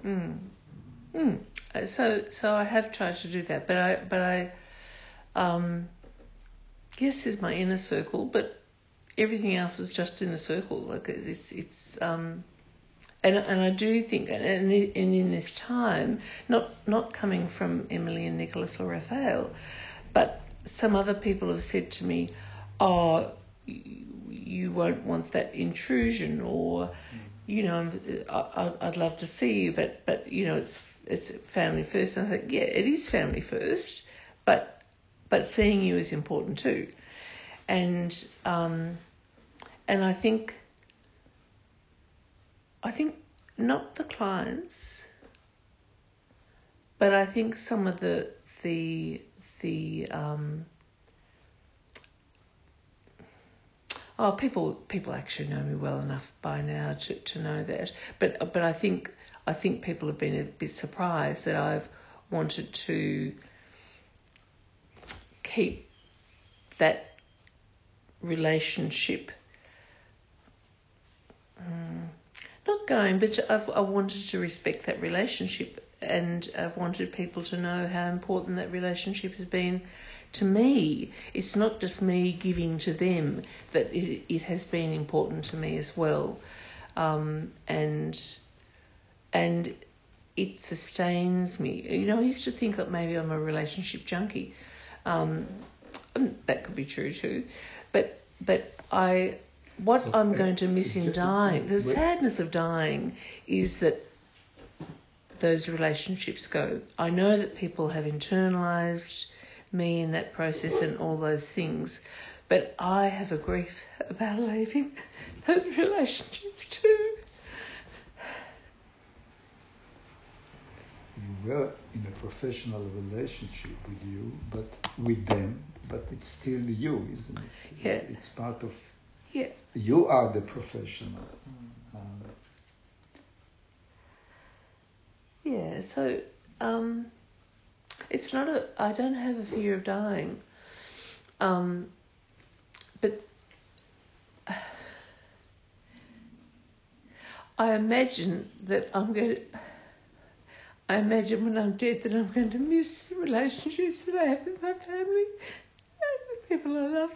Speaker 3: So I have tried to do that, but I guess is my inner circle, but everything else is just in the circle. Like and I do think, and in this time, not coming from Emily and Nicholas or Raphael, but some other people have said to me, "Oh, you won't want that intrusion," or, you know, I'd love to see you, but you know, it's family first. And I think, yeah, it is family first, but seeing you is important too, and I think not the clients, but I think some of the people actually know me well enough by now to know that, but I think people have been a bit surprised that I've wanted to keep that relationship not going, but I wanted to respect that relationship, and I've wanted people to know how important that relationship has been to me. It's not just me giving to them, that it has been important to me as well, and it sustains me. You know, I used to think that maybe I'm a relationship junkie. That could be true too, but I'm going to miss in dying, the sadness of dying, is that those relationships go. I know that people have internalised me in that process and all those things, but I have a grief about leaving those relationships too.
Speaker 1: You were in a professional relationship with them, but it's still you, isn't it?
Speaker 3: Yeah.
Speaker 1: It's part of...
Speaker 3: Yeah.
Speaker 1: You are the professional.
Speaker 3: Yeah, so it's not I don't have a fear of dying, but I imagine when I'm dead that I'm going to miss the relationships that I have with my family and the people I love.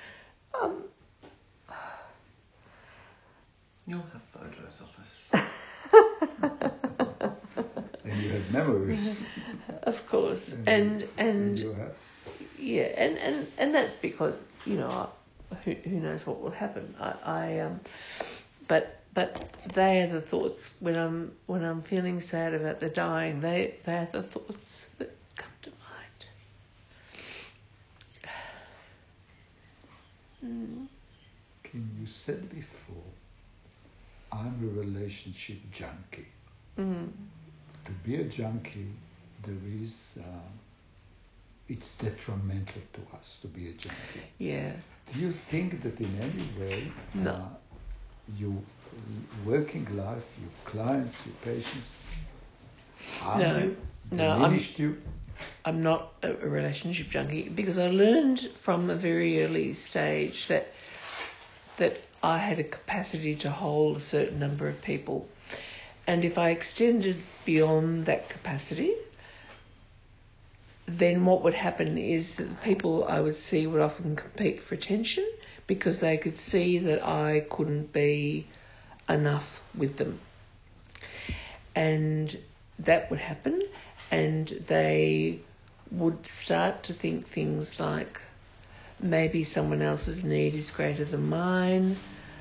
Speaker 2: You'll have photos of us.
Speaker 1: And you have memories.
Speaker 3: Of course. And
Speaker 1: you have.
Speaker 3: Yeah, and that's because, you know, who knows what will happen. But they are the thoughts when I'm feeling sad about the dying. They are the thoughts that come to mind.
Speaker 1: Kim, you said before, I'm a relationship junkie. To be a junkie, it's detrimental to us to be a junkie.
Speaker 3: Yeah.
Speaker 1: Do you think that in any way,
Speaker 3: no.
Speaker 1: Your working life, your clients, your patients, diminished you?
Speaker 3: I'm not a relationship junkie, because I learned from a very early stage that I had a capacity to hold a certain number of people. And if I extended beyond that capacity, then what would happen is that the people I would see would often compete for attention, because they could see that I couldn't be enough with them. And that would happen, and they would start to think things like, maybe someone else's need is greater than mine.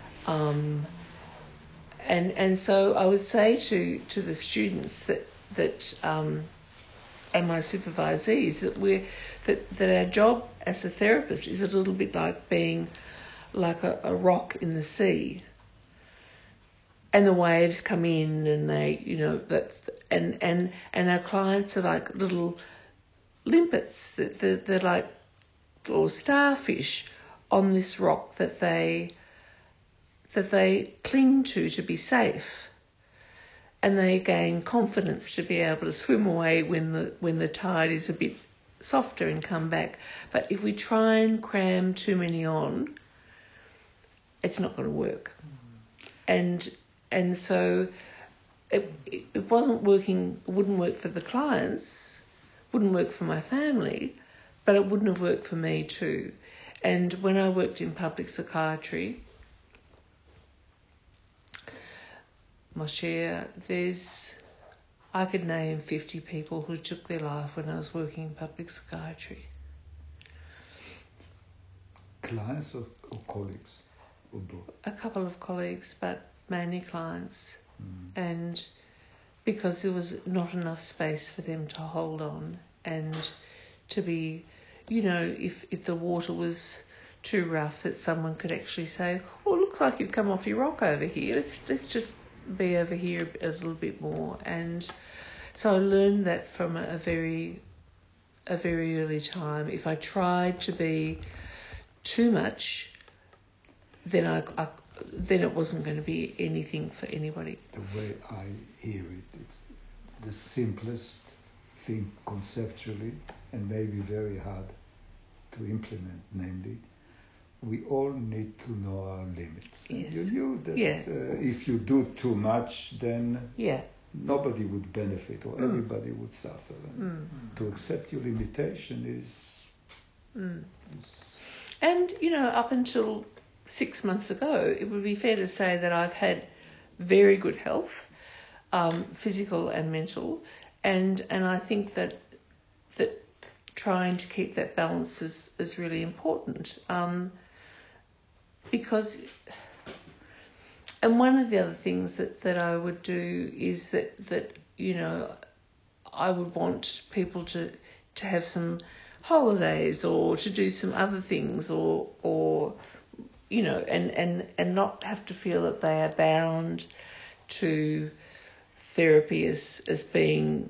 Speaker 3: And so I would say to the students that and my supervisees that our job as a therapist is a little bit like being like a rock in the sea, and the waves come in, and they, you know, and our clients are like little limpets, they're like, or starfish on this rock that they cling to be safe, and they gain confidence to be able to swim away when the tide is a bit softer and come back. But if we try and cram too many on, it's not going to work. And so it wasn't working. It wouldn't work for the clients, wouldn't work for my family, but it wouldn't have worked for me too. And when I worked in public psychiatry, Moshe, I could name 50 people who took their life when I was working in public psychiatry.
Speaker 1: Clients or colleagues? Or both?
Speaker 3: A couple of colleagues, but mainly clients. And because there was not enough space for them to hold on and to be, if the water was too rough, that someone could actually say, "Oh, it looks like you've come off your rock over here. Let's just be over here a little bit more." And so I learned that from a very early time. If I tried to be too much, then it wasn't going to be anything for anybody.
Speaker 1: The way I hear it, it's the simplest thing conceptually and maybe very hard to implement, namely, we all need to know our limits.
Speaker 3: Yes.
Speaker 1: And you knew that if you do too much, then nobody would benefit or everybody would suffer. And to accept your limitation is...
Speaker 3: And, up until 6 months ago, it would be fair to say that I've had very good health, physical and mental, and I think that trying to keep that balance is really important. Because, and one of the other things that I would do is that I would want people to have some holidays or to do some other things or and not have to feel that they are bound to therapy as being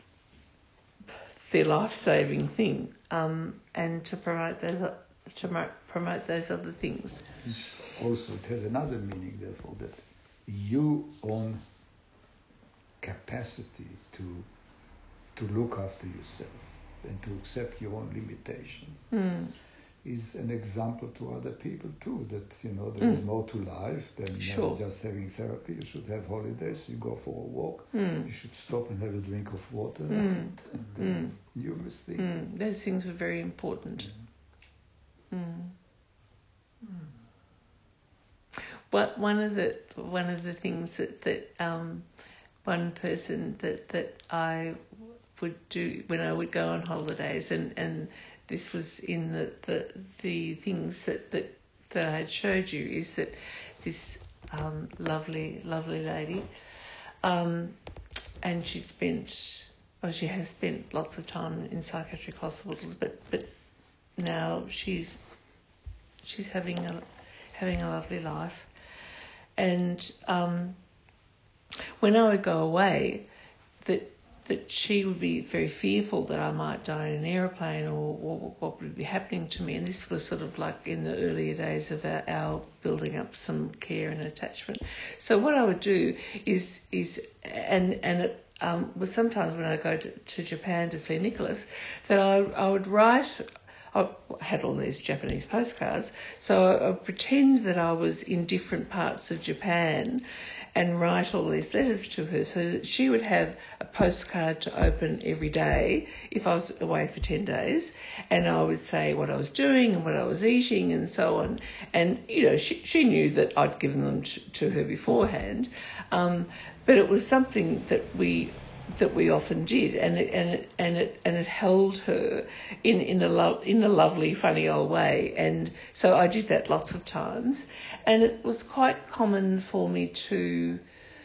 Speaker 3: their life-saving thing, and to promote those other things.
Speaker 1: Also, it has another meaning, therefore, that you own capacity to look after yourself and to accept your own limitations is an example to other people too, that there is more to life than just having therapy. You should have holidays, you go for a walk, you should stop and have a drink of water, and numerous things.
Speaker 3: Those things were very important. But one of the things that one person that I would do when I would go on holidays, and this was in the things that I had showed you, is that this lovely lady, and she has spent lots of time in psychiatric hospitals, but now she's having a lovely life. And when I would go away, that she would be very fearful that I might die in an aeroplane or what would be happening to me. And this was sort of like in the earlier days of our building up some care and attachment. So what I would do is it was sometimes when I go to Japan to see Nicholas, that I would write. I had all these Japanese postcards, so I would pretend that I was in different parts of Japan and write all these letters to her, so that she would have a postcard to open every day if I was away for 10 days, and I would say what I was doing and what I was eating and so on. And, she knew that I'd given them to her beforehand, but it was something that we often did, and it held her in a lovely, funny old way. And so I did that lots of times, and it was quite common for me to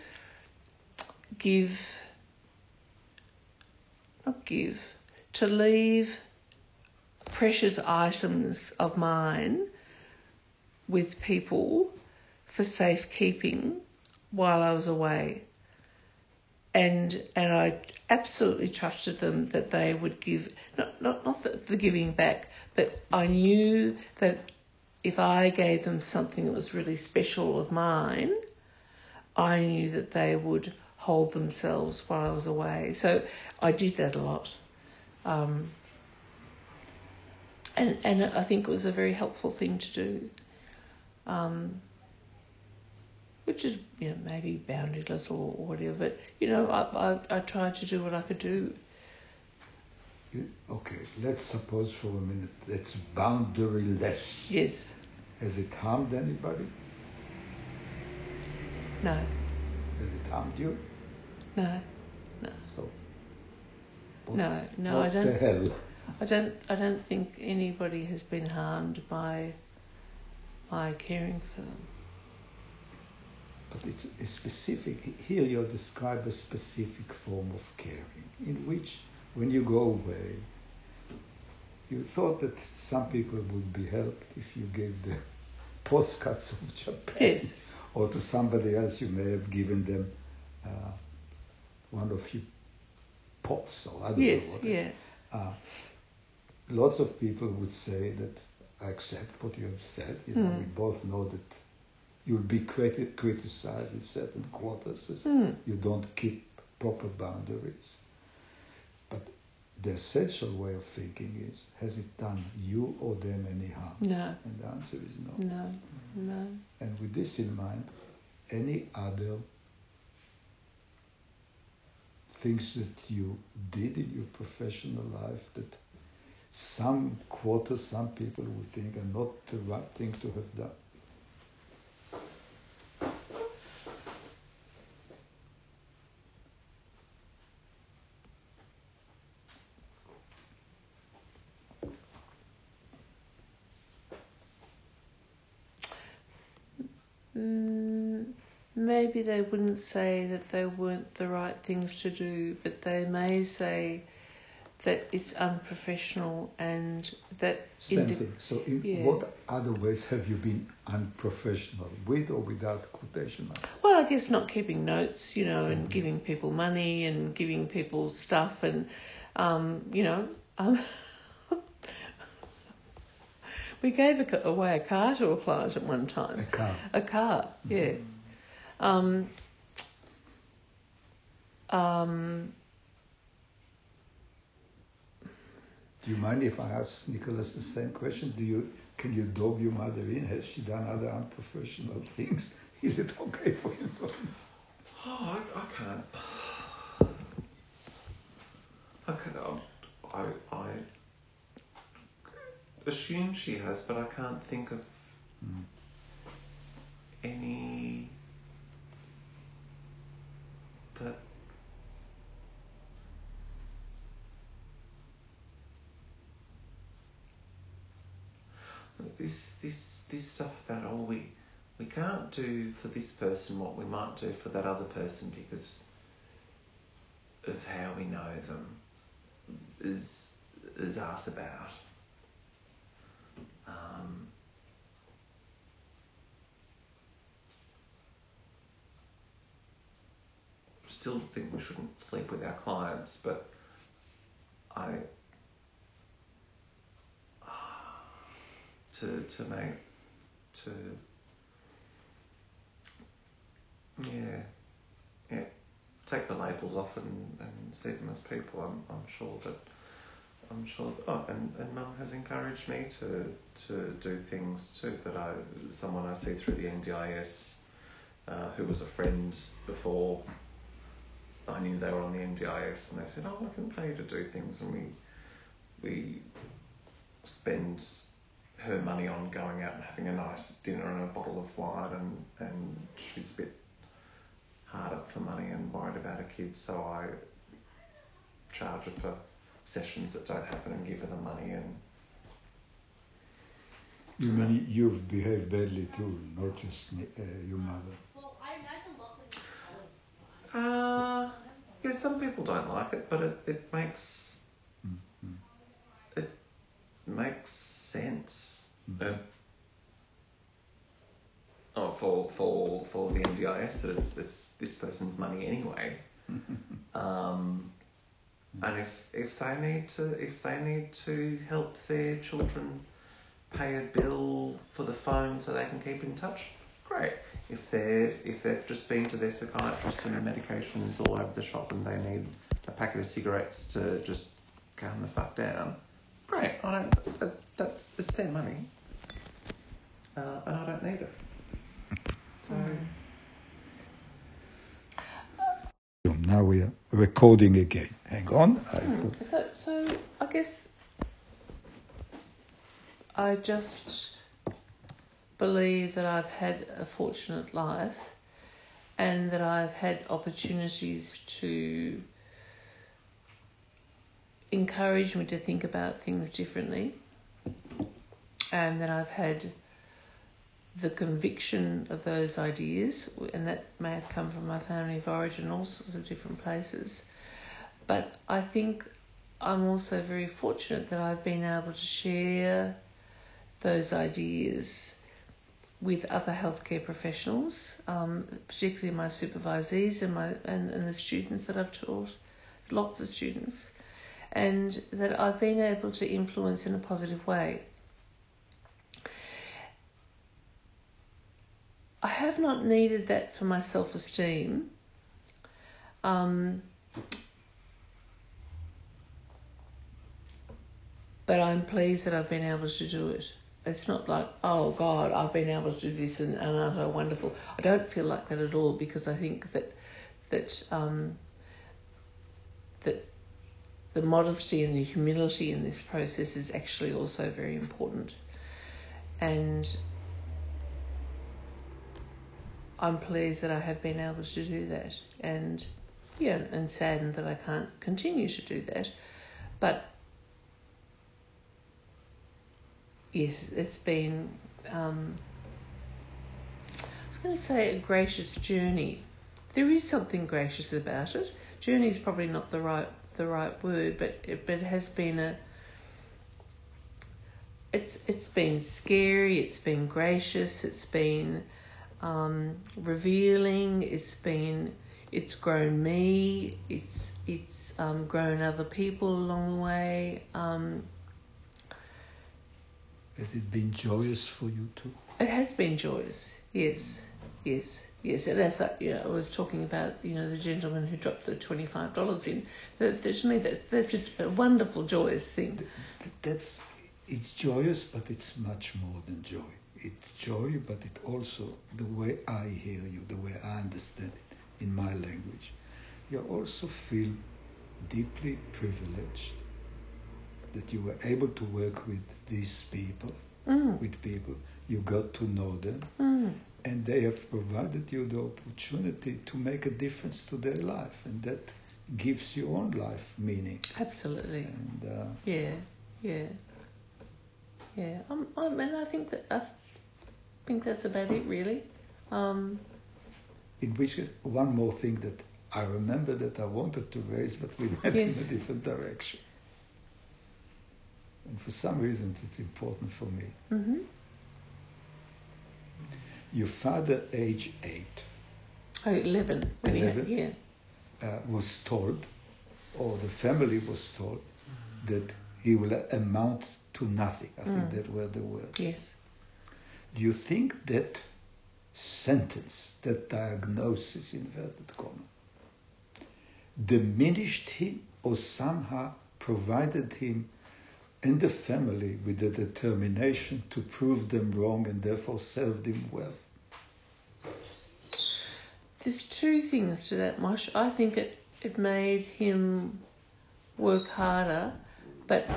Speaker 3: leave precious items of mine with people for safekeeping while I was away. And I absolutely trusted them that they would give, not the giving back, but I knew that if I gave them something that was really special of mine, I knew that they would hold themselves while I was away. So I did that a lot. And I think it was a very helpful thing to do. Which is, maybe boundaryless or whatever, but, I tried to do what I could do.
Speaker 1: Okay, let's suppose for a minute that's boundaryless.
Speaker 3: Yes.
Speaker 1: Has it harmed anybody?
Speaker 3: No.
Speaker 1: Has it harmed you?
Speaker 3: No.
Speaker 1: So.
Speaker 3: What I don't.
Speaker 1: What the hell?
Speaker 3: I don't think anybody has been harmed by caring for them.
Speaker 1: But it's a specific. Here you describe a specific form of caring, in which, when you go away, you thought that some people would be helped if you gave the postcards of Japan.
Speaker 3: Yes.
Speaker 1: Or to somebody else, you may have given them one of your pots, or I don't know what.
Speaker 3: Yeah.
Speaker 1: Lots of people would say that I accept what you have said. We both know that you'll be criticized in certain quarters as you don't keep proper boundaries. But the essential way of thinking is, has it done you or them any harm?
Speaker 3: No.
Speaker 1: And the answer is no.
Speaker 3: No.
Speaker 1: And with this in mind, any other things that you did in your professional life that some people would think are not the right thing to have done.
Speaker 3: Maybe they wouldn't say that they weren't the right things to do, but they may say that it's unprofessional and that...
Speaker 1: Same thing. So in what other ways have you been unprofessional, with or without quotation marks?
Speaker 3: Well, I guess not keeping notes, and giving people money and giving people stuff and, we gave away a car to a client at one time. A car, yeah.
Speaker 1: Do you mind if I ask Nicholas the same question? Can you dog your mother in? Has she done other unprofessional things? Is it okay for you?
Speaker 2: Oh, I can't. I assume she has, but I can't think of any that. This stuff about we can't do for this person what we might do for that other person because of how we know them is asked about. Still think we shouldn't sleep with our clients, but take the labels off and see them as people. I'm sure. Oh, and Mum has encouraged me to do things too. Someone I see through the NDIS, who was a friend before I knew they were on the NDIS, and they said, "Oh, I can pay you to do things," and we spend her money on going out and having a nice dinner and a bottle of wine, and she's a bit hard up for money and worried about her kids, so I charge her for sessions that don't happen and give her the money. And
Speaker 1: you mean you've behaved badly too, not just your mother?
Speaker 4: Well, I imagine
Speaker 2: yeah, some people don't like it, but it makes it makes sense. For the NDIS that it's this person's money anyway. And if they need to help their children pay a bill for the phone so they can keep in touch, great. If they've just been to their psychiatrist and the medication is all over the shop and they need a packet of cigarettes to just calm the fuck down, great. It's their money, and I don't need it. So.
Speaker 1: Now we are recording again. Hang on.
Speaker 3: So I guess I just believe that I've had a fortunate life and that I've had opportunities to encourage me to think about things differently, and that I've had the conviction of those ideas, and that may have come from my family of origin, all sorts of different places. But I think I'm also very fortunate that I've been able to share those ideas with other healthcare professionals, particularly my supervisees and the students that I've taught, lots of students, and that I've been able to influence in a positive way. I have not needed that for my self-esteem. But I'm pleased that I've been able to do it. It's not like, oh God, I've been able to do this and aren't I wonderful? I don't feel like that at all, because I think that the modesty and the humility in this process is actually also very important. And I'm pleased that I have been able to do that, and saddened that I can't continue to do that. But yes, it's been, I was going to say, a gracious journey. There is something gracious about it. Journey is probably not the right word, but it has been it's been scary, it's been gracious, it's been revealing, it's grown me, it's grown other people along the way.
Speaker 1: Has it been joyous for you too?
Speaker 3: It has been joyous, yes. And as I was talking about, the gentleman who dropped the $25 in. To me, that's a wonderful, joyous thing.
Speaker 1: It's joyous, but it's much more than joy. It's joy, but it also, the way I hear you, the way I understand it in my language, you also feel deeply privileged that you were able to work with these people, with people, you got to know them, and they have provided you the opportunity to make a difference to their life, and that gives your own life meaning.
Speaker 3: Absolutely.
Speaker 1: And
Speaker 3: yeah. And I think that's about it, really.
Speaker 1: In which case, one more thing that I remember that I wanted to raise, but we went in a different direction. And for some reasons, it's important for me.
Speaker 3: Mm-hmm.
Speaker 1: Your father, age 8.
Speaker 3: Oh, 11.
Speaker 1: 11, was told, or the family was told, that he will amount to nothing. I think that were the words.
Speaker 3: Yes.
Speaker 1: Do you think that sentence, that diagnosis, inverted comma, diminished him or somehow provided him and the family with the determination to prove them wrong and therefore served him well?
Speaker 3: There's two things to that, Mosh. I think it made him work harder, but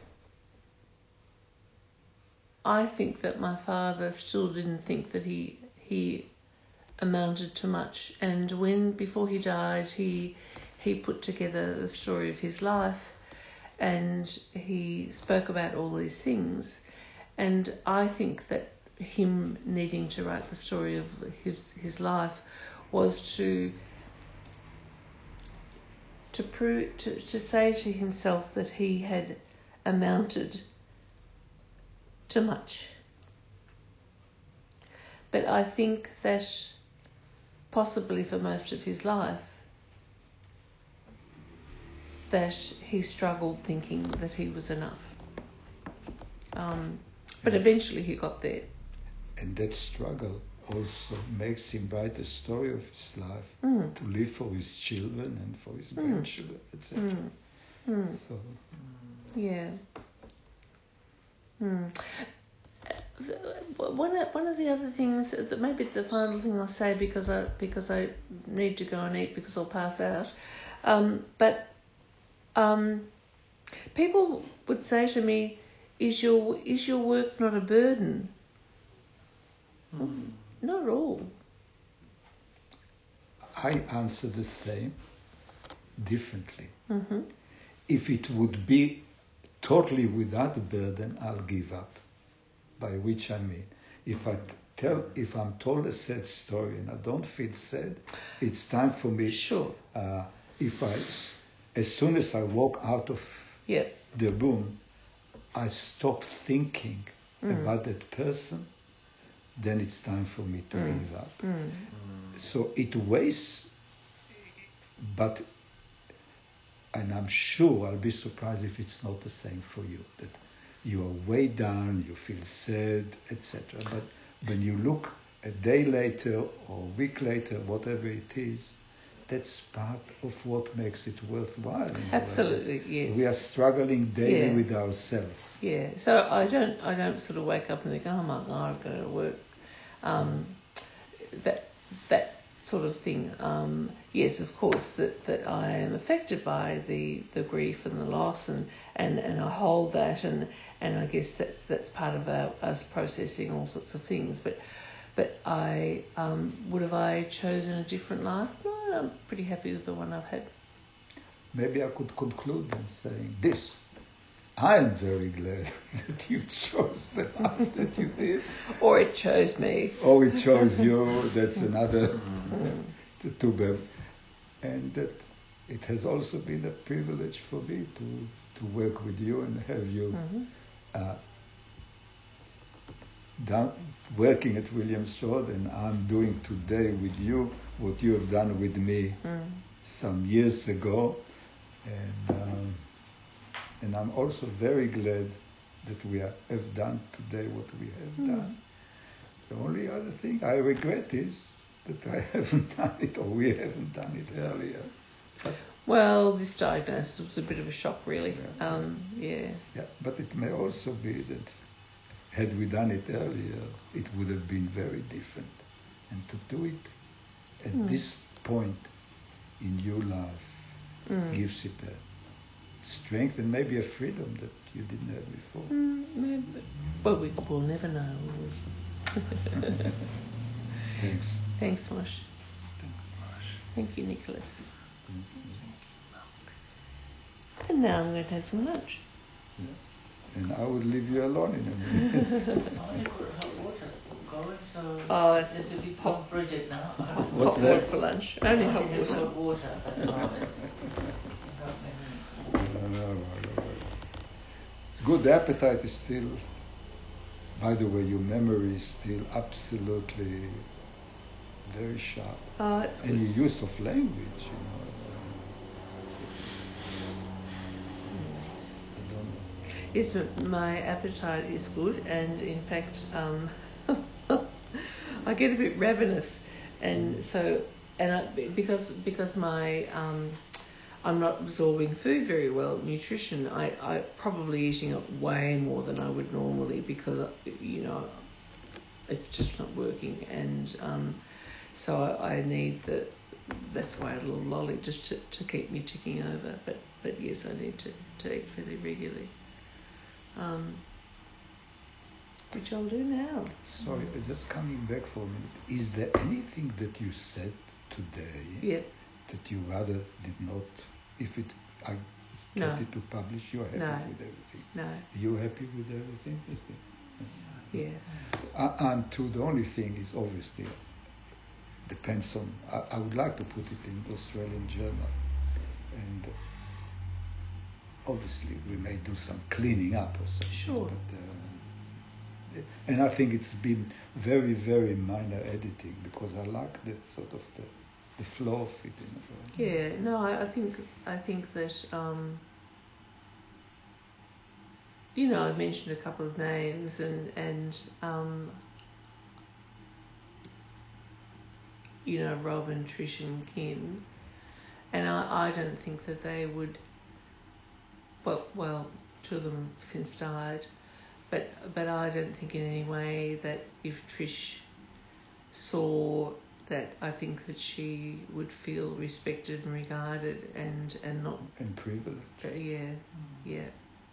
Speaker 3: I think that my father still didn't think that he amounted to much. And before he died, he put together the story of his life, and he spoke about all these things. And I think that him needing to write the story of his life was to prove, to say to himself that he had amounted to much. But I think that possibly for most of his life, that he struggled thinking that he was enough. But eventually he got there.
Speaker 1: And that struggle also makes him write the story of his life, to live for his children and for his grandchildren, etc. So,
Speaker 3: yeah. One of the other things, that maybe the final thing I'll say, because I need to go and eat because I'll pass out. But People would say to me, is your work not a burden? Not at all.
Speaker 1: I answer the same differently.
Speaker 3: Mm-hmm.
Speaker 1: If it would be totally without a burden, I'll give up. By which I mean, if I'm told a sad story and I don't feel sad, it's time for me.
Speaker 3: Sure.
Speaker 1: As soon as I walk out of
Speaker 3: Yep.
Speaker 1: the room, I stop thinking about that person, then it's time for me to give up. So it weighs, and I'm sure I'll be surprised if it's not the same for you, that you are way down, you feel sad, etc. But when you look a day later or a week later, whatever it is, that's part of what makes it worthwhile.
Speaker 3: Absolutely, yes.
Speaker 1: We are struggling daily with ourselves.
Speaker 3: Yeah. So I don't sort of wake up and think, oh my God, I've got to work. That sort of thing. Yes, of course, that I am affected by the grief and the loss, and I hold that, and I guess that's part of us processing all sorts of things. But I would have I chosen a different life? No, I'm pretty happy with the one I've had.
Speaker 1: Maybe I could conclude then saying this. I am very glad that you chose the life that you did.
Speaker 3: Or it chose me.
Speaker 1: Or it chose you. That's another too bad. And that it has also been a privilege for me to work with you and have you working at Williams Short, and I'm doing today with you what you have done with me some years ago. And I'm also very glad that we have done today what we have done. The only other thing I regret is that I haven't done it, or we haven't done it earlier. But
Speaker 3: well, this diagnosis was a bit of a shock, really. Yeah,
Speaker 1: but it may also be that had we done it earlier, it would have been very different. And to do it at this point in your life gives it a strength and maybe a freedom that you didn't have before.
Speaker 3: Maybe. Well, we'll never know.
Speaker 1: Thanks.
Speaker 3: Thanks, Mosh.
Speaker 1: Thanks.
Speaker 3: Thank you, Nicholas.
Speaker 1: Thanks.
Speaker 3: And now I'm going to have some lunch.
Speaker 1: Yeah. And I will leave you alone in a minute.
Speaker 4: Only got hot water going, so there's a big hot project now.
Speaker 1: What's
Speaker 3: hot
Speaker 1: that?
Speaker 3: water for lunch. Only hot water.
Speaker 4: Hot water at the moment.
Speaker 1: It's good. The appetite is still. By the way, your memory is still absolutely very sharp.
Speaker 3: Oh, it's good.
Speaker 1: And your use of language, I don't know.
Speaker 3: Yes, my appetite is good, and in fact, I get a bit ravenous, and so because my I'm not absorbing food very well, nutrition. I probably eating it way more than I would normally because it's just not working, and so I need that's why a little lolly just to keep me ticking over. But yes, I need to eat fairly regularly. Which I'll do now.
Speaker 1: Sorry, just coming back for a minute. Is there anything that you said today that you rather did not? If I get it to publish, you're happy with everything.
Speaker 3: No.
Speaker 1: You happy with everything?
Speaker 3: Yeah.
Speaker 1: And too, the only thing is obviously depends on. I would like to put it in Australian Journal, and obviously we may do some cleaning up or something.
Speaker 3: Sure.
Speaker 1: And I think it's been very, very minor editing because I like the sort of the flow of it.
Speaker 3: Yeah. No, I think that I mentioned a couple of names and Rob and Trish and Kim, and I don't think that they would. Well, two of them since died, but I don't think in any way that if Trish saw that I think that she would feel respected and regarded and not
Speaker 1: And privileged.
Speaker 3: Yeah. Yeah,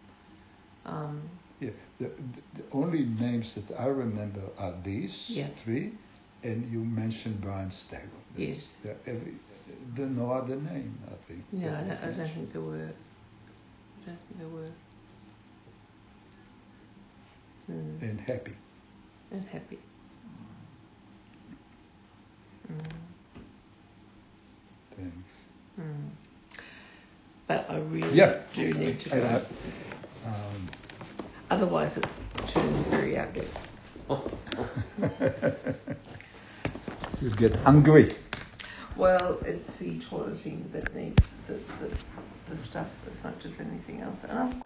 Speaker 1: the only names that I remember are these three, and you mentioned Brian Stagel.
Speaker 3: Yes.
Speaker 1: There's no other name, I think.
Speaker 3: No, I don't think there were.
Speaker 1: And happy.
Speaker 3: And happy.
Speaker 1: Thanks.
Speaker 3: But I really do need to go. Otherwise it turns very ugly.
Speaker 1: You get hungry.
Speaker 3: Well, it's the toileting that needs the stuff as much as anything else. And